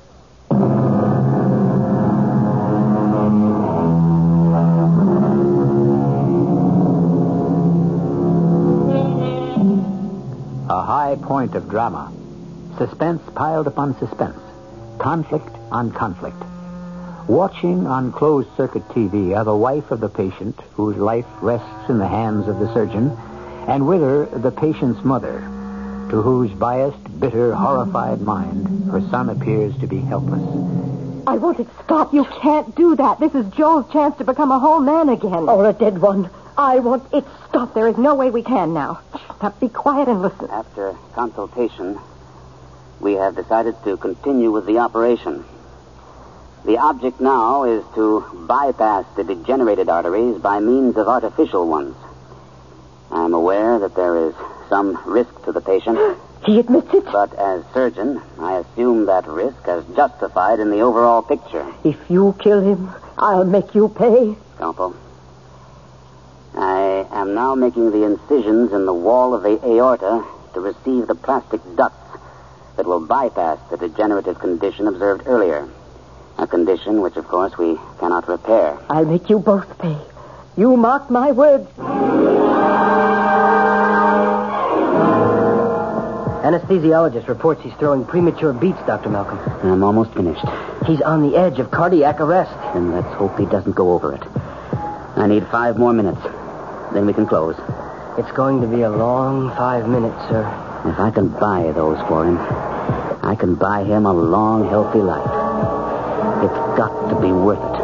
[SPEAKER 1] A high point of drama. Suspense piled upon suspense. Conflict on conflict. Watching on closed-circuit T V are the wife of the patient, whose life rests in the hands of the surgeon, and with her, the patient's mother, to whose biased, bitter, horrified mind her son appears to be helpless.
[SPEAKER 9] I want it stopped. You can't do that. This is Joel's chance to become a whole man again.
[SPEAKER 13] Or a dead one. I want it stopped.
[SPEAKER 9] There is no way we can now. Now be quiet and listen.
[SPEAKER 11] After consultation, we have decided to continue with the operation. The object now is to bypass the degenerated arteries by means of artificial ones. I am aware that there is some risk to the patient.
[SPEAKER 13] He admits it?
[SPEAKER 11] But as surgeon, I assume that risk as justified in the overall picture.
[SPEAKER 13] If you kill him, I'll make you pay.
[SPEAKER 11] Scalpel. I am now making the incisions in the wall of the aorta to receive the plastic ducts that will bypass the degenerative condition observed earlier. A condition which, of course, we cannot repair.
[SPEAKER 13] I'll make you both pay. You mark my words.
[SPEAKER 10] Anesthesiologist reports he's throwing premature beats, Doctor Malcolm.
[SPEAKER 11] I'm almost finished.
[SPEAKER 10] He's on the edge of cardiac arrest.
[SPEAKER 11] Then let's hope he doesn't go over it. I need five more minutes. Then we can close.
[SPEAKER 10] It's going to be a long five minutes, sir.
[SPEAKER 11] If I can buy those for him, I can buy him a long, healthy life. It's got to be worth it.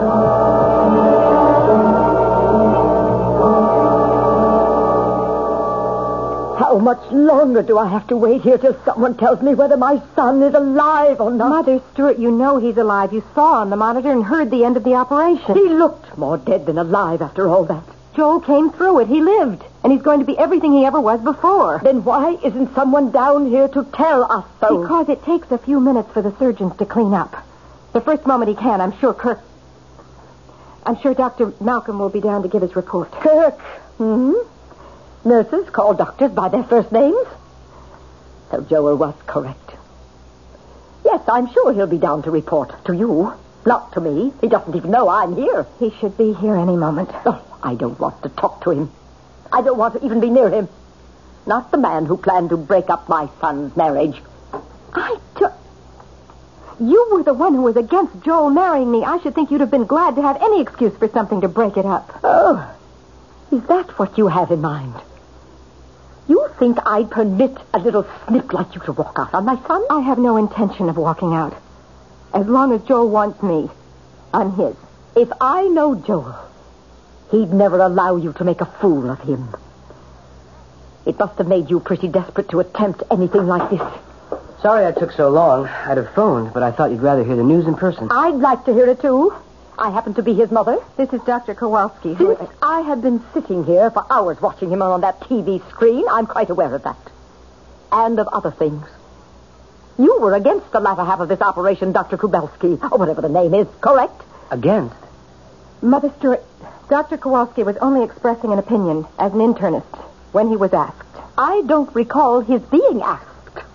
[SPEAKER 13] How much longer do I have to wait here till someone tells me whether my son is alive or not?
[SPEAKER 9] Mother Stewart, you know he's alive. You saw on the monitor and heard the end of the operation.
[SPEAKER 13] He looked more dead than alive after all that.
[SPEAKER 9] Joel came through it. He lived. And he's going to be everything he ever was before.
[SPEAKER 13] Then why isn't someone down here to tell us so?
[SPEAKER 9] Because it takes a few minutes for the surgeons to clean up. The first moment he can, I'm sure Kirk... I'm sure Doctor Malcolm will be down to give his report.
[SPEAKER 13] Kirk? Hmm? Nurses call doctors by their first names? So Joel was correct. Yes, I'm sure he'll be down to report to you. Not to me. He doesn't even know I'm here.
[SPEAKER 9] He should be here any moment.
[SPEAKER 13] Oh, I don't want to talk to him. I don't want to even be near him. Not the man who planned to break up my son's marriage.
[SPEAKER 9] I don't... You were the one who was against Joel marrying me. I should think you'd have been glad to have any excuse for something to break it up.
[SPEAKER 13] Oh, is that what you have in mind? You think I'd permit a little snip like you to walk out on my son?
[SPEAKER 9] I have no intention of walking out. As long as Joel wants me, I'm his.
[SPEAKER 13] If I know Joel, he'd never allow you to make a fool of him. It must have made you pretty desperate to attempt anything like this.
[SPEAKER 10] Sorry I took so long. I'd have phoned, but I thought you'd rather hear the news in person.
[SPEAKER 13] I'd like to hear it, too. I happen to be his mother.
[SPEAKER 9] This is Doctor Kowalski.
[SPEAKER 13] Since who... I have been sitting here for hours watching him on that T V screen, I'm quite aware of that. And of other things. You were against the latter half of this operation, Doctor Kubelski, or whatever the name is, correct?
[SPEAKER 10] Against?
[SPEAKER 9] Mother Stewart, Doctor Kowalski was only expressing an opinion as an internist when he was asked.
[SPEAKER 13] I don't recall his being asked.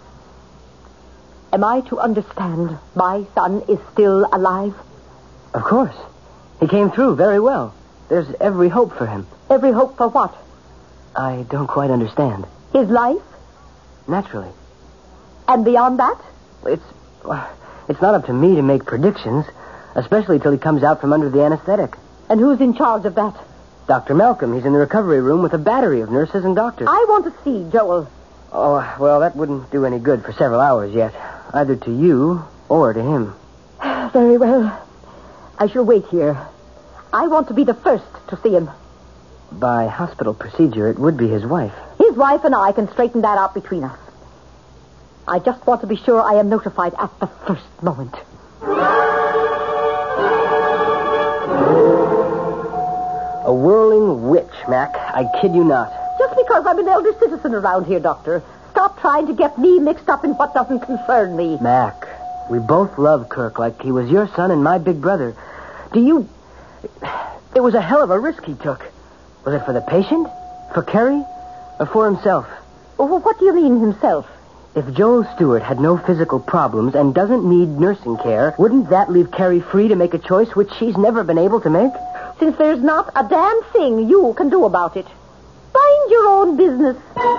[SPEAKER 13] Am I to understand my son is still alive?
[SPEAKER 10] Of course. He came through very well. There's every hope for him.
[SPEAKER 13] Every hope for what?
[SPEAKER 10] I don't quite understand.
[SPEAKER 13] His life?
[SPEAKER 10] Naturally.
[SPEAKER 13] And beyond that?
[SPEAKER 10] It's it's not up to me to make predictions, especially till he comes out from under the anesthetic.
[SPEAKER 13] And who's in charge of that?
[SPEAKER 10] Doctor Malcolm. He's in the recovery room with a battery of nurses and doctors.
[SPEAKER 13] I want to see Joel.
[SPEAKER 10] Oh, well, that wouldn't do any good for several hours yet. Either to you or to him.
[SPEAKER 13] Very well. I shall wait here. I want to be the first to see him.
[SPEAKER 10] By hospital procedure, it would be his wife.
[SPEAKER 13] His wife and I can straighten that out between us. I just want to be sure I am notified at the first moment.
[SPEAKER 10] A whirling witch, Mac. I kid you not.
[SPEAKER 13] Just because I'm an elder citizen around here, Doctor. Stop trying to get me mixed up in what doesn't concern me.
[SPEAKER 10] Mac, we both love Kirk like he was your son and my big brother. Do you... It was a hell of a risk he took. Was it for the patient? For Kerry? Or for himself?
[SPEAKER 13] Well, what do you mean, himself?
[SPEAKER 10] If Joel Stewart had no physical problems and doesn't need nursing care, wouldn't that leave Carrie free to make a choice which she's never been able to make?
[SPEAKER 13] Since there's not a damn thing you can do about it. Mind your own business.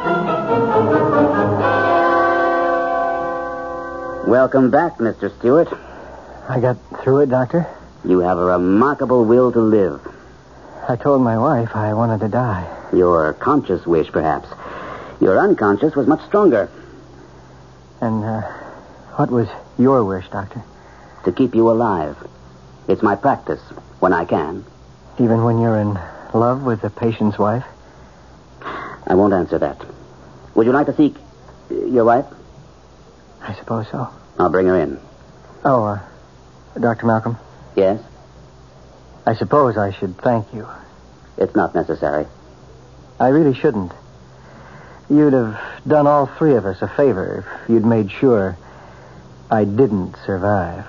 [SPEAKER 11] Welcome back, Mister Stewart.
[SPEAKER 8] I got through it, Doctor.
[SPEAKER 11] You have a remarkable will to live.
[SPEAKER 8] I told my wife I wanted to die.
[SPEAKER 11] Your conscious wish, perhaps. Your unconscious was much stronger.
[SPEAKER 8] And, uh, what was your wish, Doctor?
[SPEAKER 11] To keep you alive. It's my practice, when I can.
[SPEAKER 8] Even when you're in love with the patient's wife?
[SPEAKER 11] I won't answer that. Would you like to seek your wife?
[SPEAKER 8] I suppose so.
[SPEAKER 11] I'll bring her in.
[SPEAKER 8] Oh, uh, Doctor Malcolm?
[SPEAKER 11] Yes?
[SPEAKER 8] I suppose I should thank you.
[SPEAKER 11] It's not necessary.
[SPEAKER 8] I really shouldn't. You'd have done all three of us a favor if you'd made sure I didn't survive.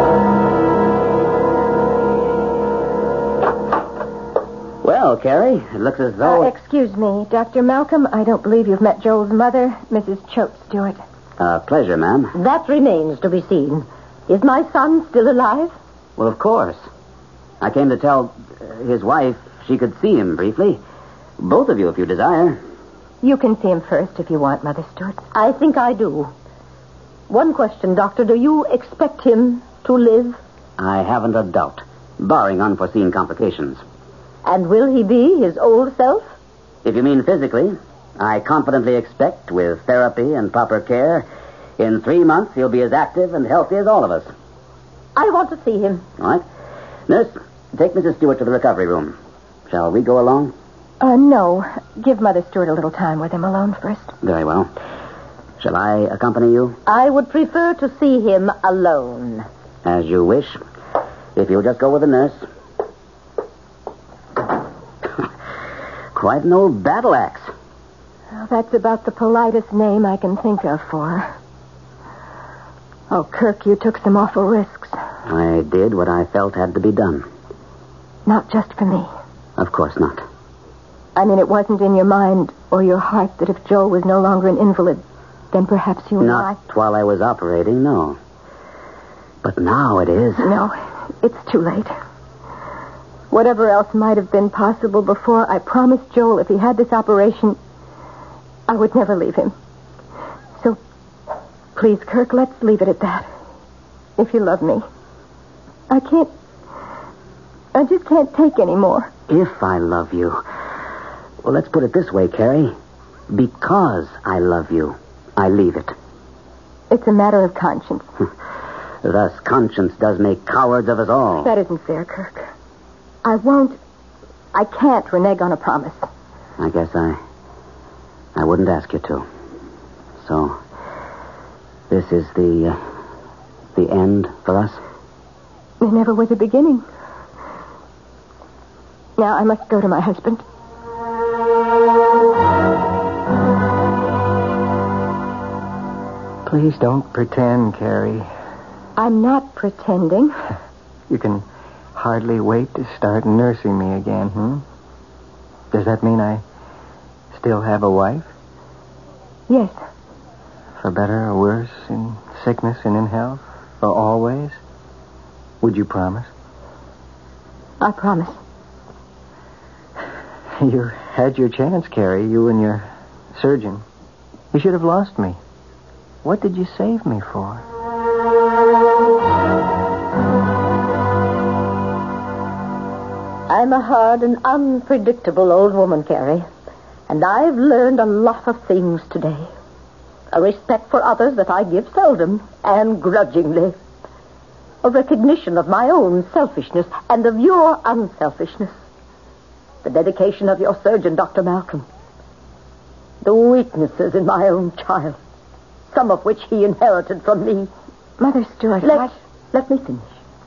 [SPEAKER 11] Well, Carrie, it looks as though...
[SPEAKER 9] Uh, excuse me, Doctor Malcolm. I don't believe you've met Joel's mother, Missus Choate Stewart.
[SPEAKER 11] Uh, pleasure, ma'am.
[SPEAKER 13] That remains to be seen. Is my son still alive?
[SPEAKER 11] Well, of course. I came to tell uh, his wife she could see him briefly. Both of you, if you desire.
[SPEAKER 9] You can see him first if you want, Mother Stewart.
[SPEAKER 13] I think I do. One question, Doctor. Do you expect him to live?
[SPEAKER 11] I haven't a doubt, barring unforeseen complications.
[SPEAKER 13] And will he be his old self?
[SPEAKER 11] If you mean physically, I confidently expect, with therapy and proper care, in three months he'll be as active and healthy as all of us.
[SPEAKER 13] I want to see him.
[SPEAKER 11] All right. Nurse, take Missus Stewart to the recovery room. Shall we go along?
[SPEAKER 9] Uh, no. Give Mother Stewart a little time with him alone first.
[SPEAKER 11] Very well. Shall I accompany you?
[SPEAKER 13] I would prefer to see him alone.
[SPEAKER 11] As you wish. If you'll just go with the nurse. Quite an old battle axe.
[SPEAKER 9] Well, that's about the politest name I can think of for her. Oh, Kirk, you took some awful risks.
[SPEAKER 11] I did what I felt had to be done.
[SPEAKER 9] Not just for me.
[SPEAKER 11] Of course not.
[SPEAKER 9] I mean, it wasn't in your mind or your heart that if Joel was no longer an invalid, then perhaps you and
[SPEAKER 11] Not
[SPEAKER 9] I...
[SPEAKER 11] while I was operating, no. But now it is.
[SPEAKER 9] No, it's too late. Whatever else might have been possible before, I promised Joel if he had this operation, I would never leave him. So, please, Kirk, let's leave it at that. If you love me. I can't... I just can't take any more.
[SPEAKER 11] If I love you... Well, let's put it this way, Carrie. Because I love you, I leave it.
[SPEAKER 9] It's a matter of conscience.
[SPEAKER 11] Thus, conscience does make cowards of us all.
[SPEAKER 9] That isn't fair, Kirk. I won't... I can't renege on a promise.
[SPEAKER 11] I guess I... I wouldn't ask you to. So, this is the... Uh, the end for us?
[SPEAKER 9] There never was a beginning. Now I must go to my husband.
[SPEAKER 8] Please don't pretend, Carrie.
[SPEAKER 9] I'm not pretending.
[SPEAKER 8] You can hardly wait to start nursing me again, hmm? Does that mean I still have a wife?
[SPEAKER 9] Yes.
[SPEAKER 8] For better or worse, in sickness and in health? For always? Would you promise?
[SPEAKER 9] I promise.
[SPEAKER 8] You had your chance, Carrie, you and your surgeon. You should have lost me. What did you save me for?
[SPEAKER 13] I'm a hard and unpredictable old woman, Carrie. And I've learned a lot of things today. A respect for others that I give seldom and grudgingly. A recognition of my own selfishness and of your unselfishness. The dedication of your surgeon, Doctor Malcolm. The weaknesses in my own child. Some of which he inherited from me.
[SPEAKER 9] Mother Stewart,
[SPEAKER 13] let,
[SPEAKER 9] what?
[SPEAKER 13] Let me finish.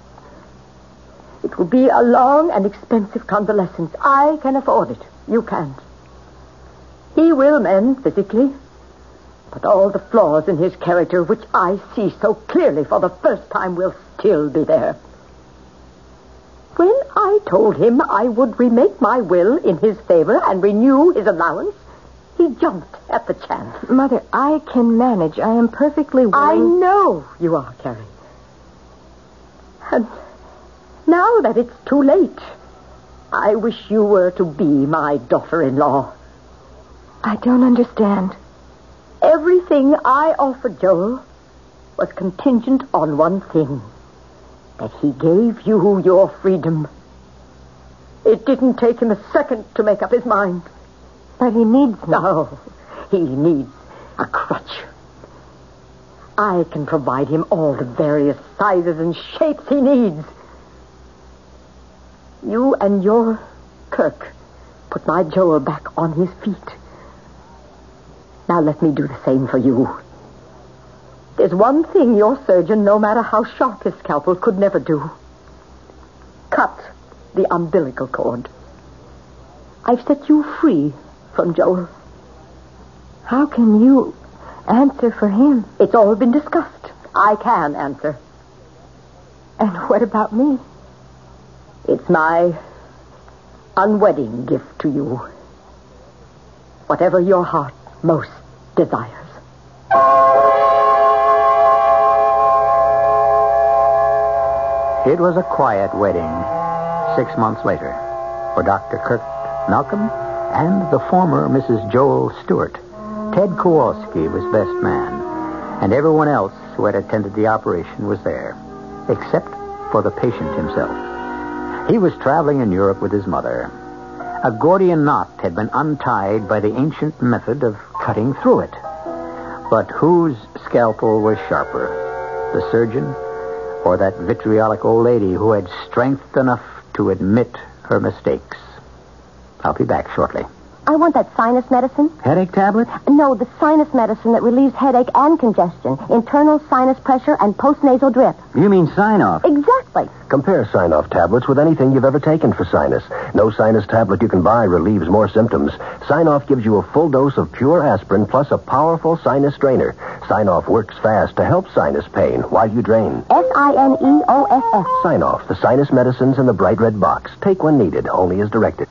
[SPEAKER 13] It will be a long and expensive convalescence. I can afford it. You can't. He will mend physically. But all the flaws in his character, which I see so clearly for the first time, will still be there. When I told him I would remake my will in his favor and renew his allowance, He jumped at the chance.
[SPEAKER 9] Mother, I can manage. I am perfectly willing.
[SPEAKER 13] I know you are, Carrie. And now that it's too late, I wish you were to be my daughter-in-law.
[SPEAKER 9] I don't understand.
[SPEAKER 13] Everything I offered Joel was contingent on one thing. That he gave you your freedom. It didn't take him a second to make up his mind.
[SPEAKER 9] But he needs me.
[SPEAKER 13] No, he needs a crutch. I can provide him all the various sizes and shapes he needs. You and your Kirk put my Joel back on his feet. Now let me do the same for you. There's one thing your surgeon, no matter how sharp his scalpel, could never do. Cut the umbilical cord. I've set you free from Joel.
[SPEAKER 9] How can you answer for him?
[SPEAKER 13] It's all been discussed. I can answer.
[SPEAKER 9] And what about me?
[SPEAKER 13] It's my unwedding gift to you. Whatever your heart most desires.
[SPEAKER 1] It was a quiet wedding six months later for Doctor Kirk Malcolm and the former Missus Joel Stewart. Ted Kowalski was best man, and everyone else who had attended the operation was there, except for the patient himself. He was traveling in Europe with his mother. A Gordian knot had been untied by the ancient method of cutting through it. But whose scalpel was sharper, the surgeon or that vitriolic old lady who had strength enough to admit her mistakes? I'll be back shortly.
[SPEAKER 14] I want that sinus medicine.
[SPEAKER 8] Headache tablet?
[SPEAKER 14] No, the sinus medicine that relieves headache and congestion, internal sinus pressure, and postnasal drip.
[SPEAKER 8] You mean Sign-Off?
[SPEAKER 14] Exactly.
[SPEAKER 6] Compare Sign-Off tablets with anything you've ever taken for sinus. No sinus tablet you can buy relieves more symptoms. Sign-Off gives you a full dose of pure aspirin plus a powerful sinus strainer. Sign-Off works fast to help sinus pain while you drain.
[SPEAKER 14] S I N E O F F.
[SPEAKER 6] Sign-Off, the sinus medicines in the bright red box. Take when needed, only as directed.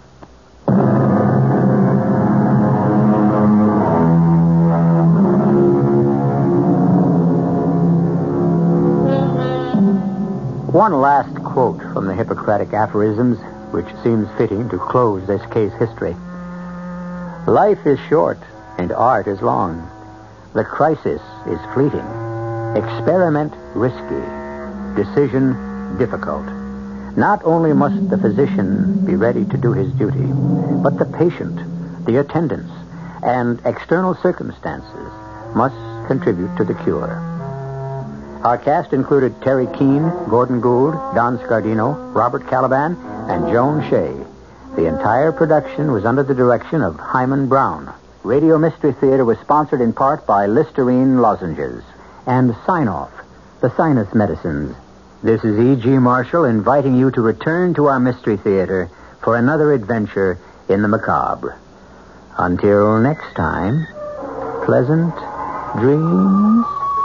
[SPEAKER 1] One last quote from the Hippocratic aphorisms, which seems fitting to close this case history. Life is short and art is long. The crisis is fleeting. Experiment risky. Decision difficult. Not only must the physician be ready to do his duty, but the patient, the attendants, and external circumstances must contribute to the cure. Our cast included Terry Keane, Gordon Gould, Don Scardino, Robert Caliban, and Joan Shea. The entire production was under the direction of Hyman Brown. Radio Mystery Theater was sponsored in part by Listerine lozenges and Sign-Off, the sinus medicines. This is E G. Marshall inviting you to return to our Mystery Theater for another adventure in the macabre. Until next time, pleasant dreams.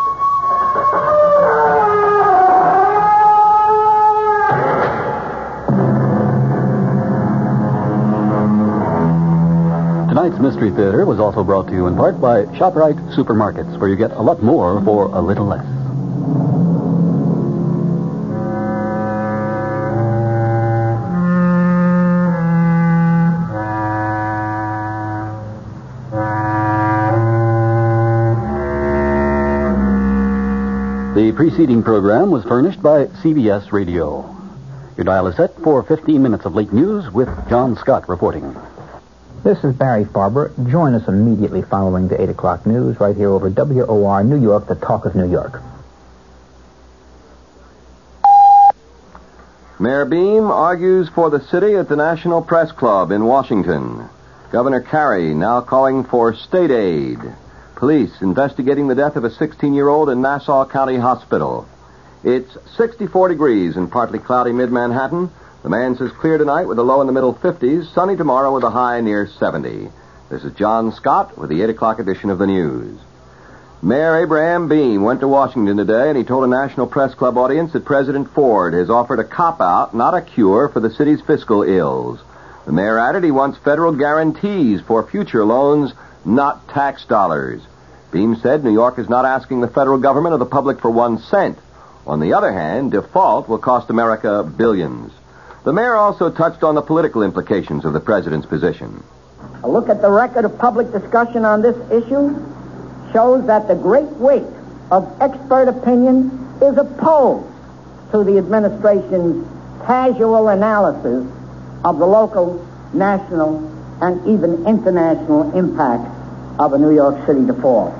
[SPEAKER 4] Tonight's Mystery Theater was also brought to you in part by ShopRite Supermarkets, where you get a lot more for a little less. The preceding program was furnished by C B S Radio. Your dial is set for fifteen minutes of late news with John Scott reporting.
[SPEAKER 22] This is Barry Farber. Join us immediately following the eight o'clock news right here over W O R New York, the talk of New York.
[SPEAKER 23] Mayor Beam argues for the city at the National Press Club in Washington. Governor Carey now calling for state aid. Police investigating the death of a sixteen-year-old in Nassau County Hospital. It's sixty-four degrees in partly cloudy mid-Manhattan. The man says clear tonight with a low in the middle fifties, sunny tomorrow with a high near seventy. This is John Scott with the eight o'clock edition of the news. Mayor Abraham Beam went to Washington today, and he told a National Press Club audience that President Ford has offered a cop-out, not a cure, for the city's fiscal ills. The mayor added he wants federal guarantees for future loans, not tax dollars. Beam said New York is not asking the federal government or the public for one cent. On the other hand, default will cost America billions. The mayor also touched on the political implications of the president's position.
[SPEAKER 5] A look at the record of public discussion on this issue shows that the great weight of expert opinion is opposed to the administration's casual analysis of the local, national, and even international impact of a New York City default.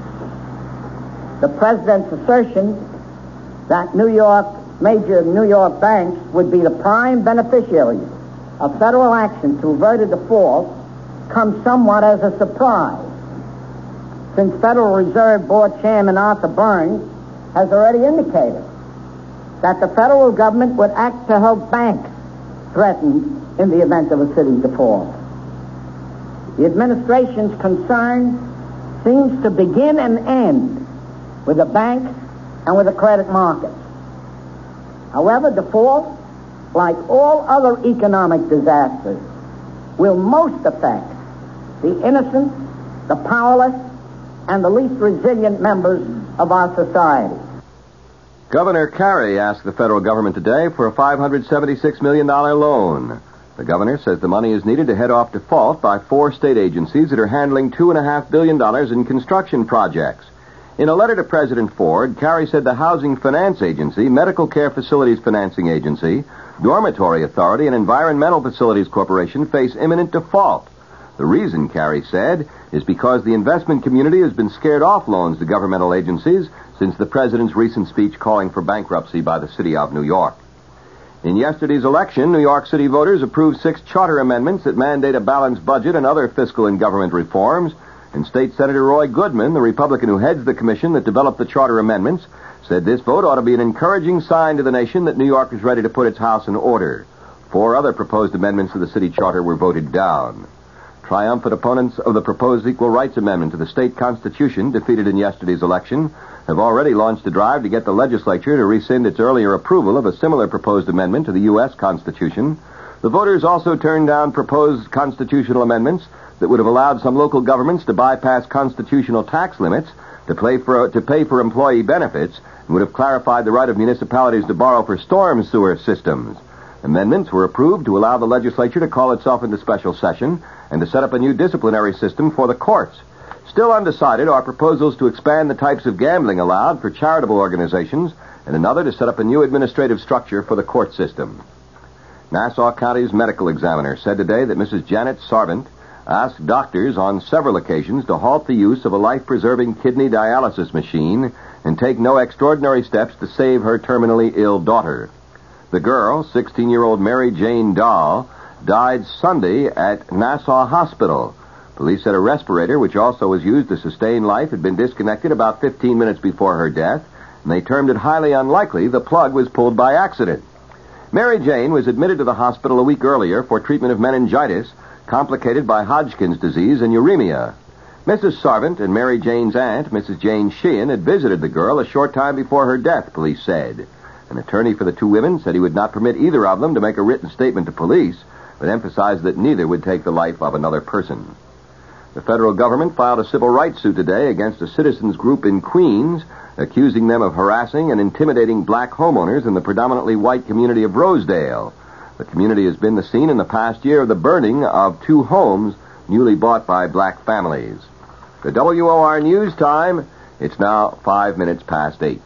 [SPEAKER 5] The president's assertion that New York, major New York banks would be the prime beneficiaries of federal action to avert a default comes somewhat as a surprise, since Federal Reserve Board Chairman Arthur Burns has already indicated that the federal government would act to help banks threatened in the event of a city default. The administration's concern seems to begin and end with the banks and with the credit markets. However, default, like all other economic disasters, will most affect the innocent, the powerless, and the least resilient members of our society.
[SPEAKER 23] Governor Carey asked the federal government today for a five hundred seventy-six million dollars loan. The governor says the money is needed to head off default by four state agencies that are handling two point five billion dollars in construction projects. In a letter to President Ford, Carey said the Housing Finance Agency, Medical Care Facilities Financing Agency, Dormitory Authority, and Environmental Facilities Corporation face imminent default. The reason, Carey said, is because the investment community has been scared off loans to governmental agencies since the president's recent speech calling for bankruptcy by the city of New York. In yesterday's election, New York City voters approved six charter amendments that mandate a balanced budget and other fiscal and government reforms. And State Senator Roy Goodman, the Republican who heads the commission that developed the charter amendments, said this vote ought to be an encouraging sign to the nation that New York is ready to put its house in order. Four other proposed amendments to the city charter were voted down. Triumphant opponents of the proposed Equal Rights Amendment to the state constitution, defeated in yesterday's election, have already launched a drive to get the legislature to rescind its earlier approval of a similar proposed amendment to the U S Constitution. The voters also turned down proposed constitutional amendments that would have allowed some local governments to bypass constitutional tax limits to pay for, to pay for employee benefits and would have clarified the right of municipalities to borrow for storm sewer systems. Amendments were approved to allow the legislature to call itself into special session and to set up a new disciplinary system for the courts. Still undecided are proposals to expand the types of gambling allowed for charitable organizations and another to set up a new administrative structure for the court system. Nassau County's medical examiner said today that Missus Janet Sarvant asked doctors on several occasions to halt the use of a life-preserving kidney dialysis machine and take no extraordinary steps to save her terminally ill daughter. The girl, sixteen-year-old Mary Jane Dahl, died Sunday at Nassau Hospital. Police said a respirator, which also was used to sustain life, had been disconnected about fifteen minutes before her death, and they termed it highly unlikely the plug was pulled by accident. Mary Jane was admitted to the hospital a week earlier for treatment of meningitis, complicated by Hodgkin's disease and uremia. Missus Sarvant and Mary Jane's aunt, Missus Jane Sheehan, had visited the girl a short time before her death, police said. An attorney for the two women said he would not permit either of them to make a written statement to police, but emphasized that neither would take the life of another person. The federal government filed a civil rights suit today against a citizens group in Queens, accusing them of harassing and intimidating black homeowners in the predominantly white community of Rosedale. The community has been the scene in the past year of the burning of two homes newly bought by black families. The W O R News Time, it's now five minutes past eight.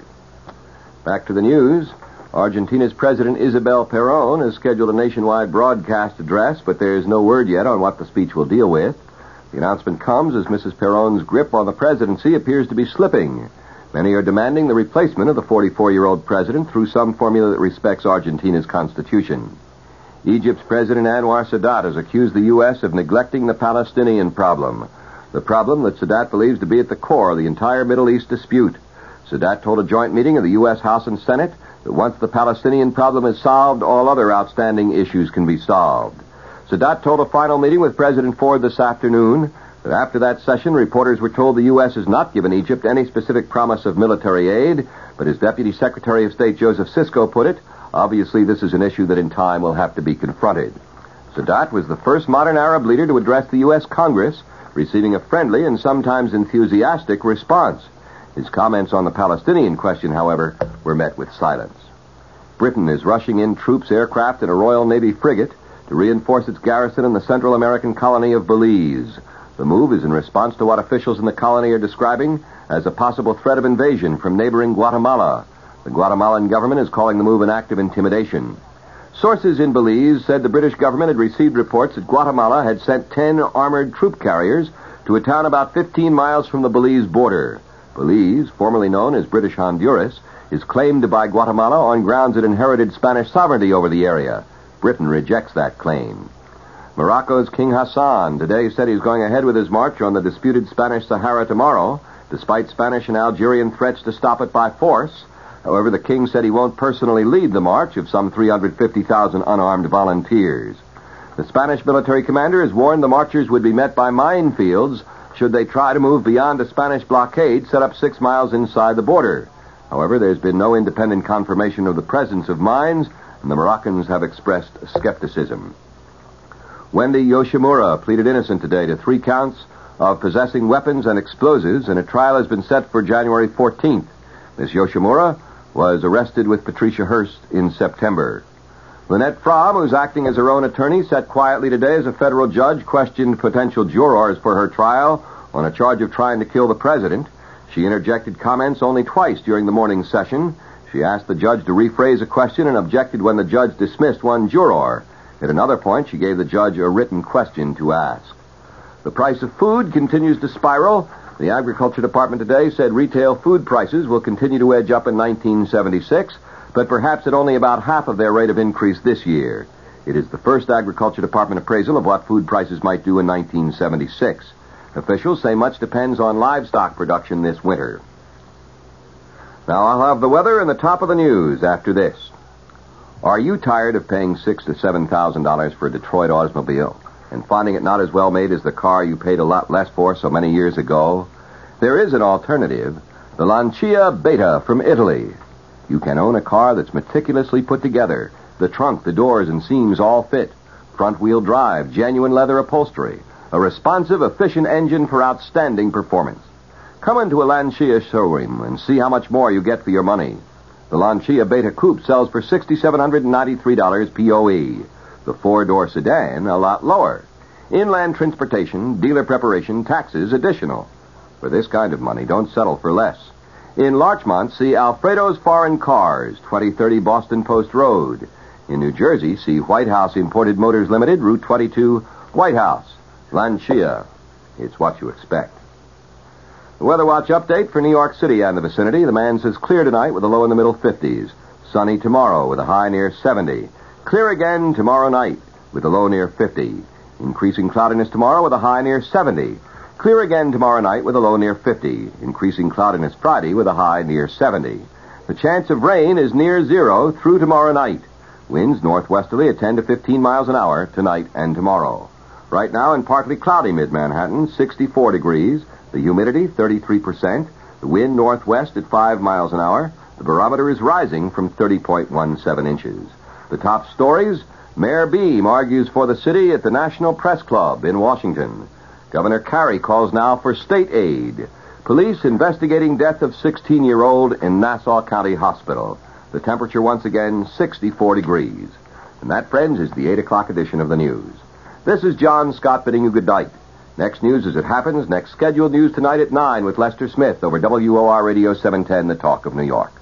[SPEAKER 23] Back to the news. Argentina's President Isabel Perón has scheduled a nationwide broadcast address, but there's no word yet on what the speech will deal with. The announcement comes as Missus Perón's grip on the presidency appears to be slipping. Many are demanding the replacement of the forty-four-year-old president through some formula that respects Argentina's constitution. Egypt's President Anwar Sadat has accused the U S of neglecting the Palestinian problem, the problem that Sadat believes to be at the core of the entire Middle East dispute. Sadat told a joint meeting of the U S House and Senate that once the Palestinian problem is solved, all other outstanding issues can be solved. Sadat told a final meeting with President Ford this afternoon that after that session, reporters were told the U S has not given Egypt any specific promise of military aid, but as Deputy Secretary of State Joseph Sisko put it, obviously this is an issue that in time will have to be confronted. Sadat was the first modern Arab leader to address the U S Congress, receiving a friendly and sometimes enthusiastic response. His comments on the Palestinian question, however, were met with silence. Britain is rushing in troops, aircraft, and a Royal Navy frigate to reinforce its garrison in the Central American colony of Belize. The move is in response to what officials in the colony are describing as a possible threat of invasion from neighboring Guatemala. The Guatemalan government is calling the move an act of intimidation. Sources in Belize said the British government had received reports that Guatemala had sent ten armored troop carriers to a town about fifteen miles from the Belize border. Belize, formerly known as British Honduras, is claimed by Guatemala on grounds it inherited Spanish sovereignty over the area. Britain rejects that claim. Morocco's King Hassan today said he's going ahead with his march on the disputed Spanish Sahara tomorrow, despite Spanish and Algerian threats to stop it by force. However, the king said he won't personally lead the march of some three hundred fifty thousand unarmed volunteers. The Spanish military commander has warned the marchers would be met by minefields should they try to move beyond a Spanish blockade set up six miles inside the border. However, there's been no independent confirmation of the presence of mines, and the Moroccans have expressed skepticism. Wendy Yoshimura pleaded innocent today to three counts of possessing weapons and explosives, and a trial has been set for January fourteenth. Miss Yoshimura was arrested with Patricia Hearst in September. Lynette Fromm, who's acting as her own attorney, sat quietly today as a federal judge questioned potential jurors for her trial on a charge of trying to kill the president. She interjected comments only twice during the morning session. She asked the judge to rephrase a question and objected when the judge dismissed one juror. At another point, she gave the judge a written question to ask. The price of food continues to spiral. The Agriculture Department today said retail food prices will continue to edge up in nineteen seventy-six, but perhaps at only about half of their rate of increase this year. It is the first Agriculture Department appraisal of what food prices might do in nineteen seventy-six. Officials say much depends on livestock production this winter. Now I'll have the weather and the top of the news after this. Are you tired of paying six to seven thousand dollars for a Detroit automobile and finding it not as well made as the car you paid a lot less for so many years ago? There is an alternative, the Lancia Beta from Italy. You can own a car that's meticulously put together. The trunk, the doors, and seams all fit. Front-wheel drive, genuine leather upholstery. A responsive, efficient engine for outstanding performance. Come into a Lancia showroom and see how much more you get for your money. The Lancia Beta Coupe sells for six thousand seven hundred ninety-three dollars P O E. The four-door sedan, a lot lower. Inland transportation, dealer preparation, taxes additional. For this kind of money, don't settle for less. In Larchmont, see Alfredo's Foreign Cars, twenty thirty Boston Post Road. In New Jersey, see White House Imported Motors Limited, Route twenty-two, White House. Lancia. It's what you expect. The Weather Watch update for New York City and the vicinity. The man says clear tonight with a low in the middle fifties. Sunny tomorrow with a high near seventy. Clear again tomorrow night with a low near fifty. Increasing cloudiness tomorrow with a high near seventy. Clear again tomorrow night with a low near fifty. Increasing cloudiness Friday with a high near seventy. The chance of rain is near zero through tomorrow night. Winds northwesterly at ten to fifteen miles an hour tonight and tomorrow. Right now in partly cloudy mid-Manhattan, sixty-four degrees. The humidity, thirty-three percent. The wind northwest at five miles an hour. The barometer is rising from thirty point one seven inches. The top stories, Mayor Beam argues for the city at the National Press Club in Washington. Governor Carey calls now for state aid. Police investigating death of sixteen-year-old in Nassau County Hospital. The temperature once again, sixty-four degrees. And that, friends, is the eight o'clock edition of the news. This is John Scott bidding you good night. Next news as it happens. Next scheduled news tonight at nine with Lester Smith over W O R Radio seven ten, The Talk of New York.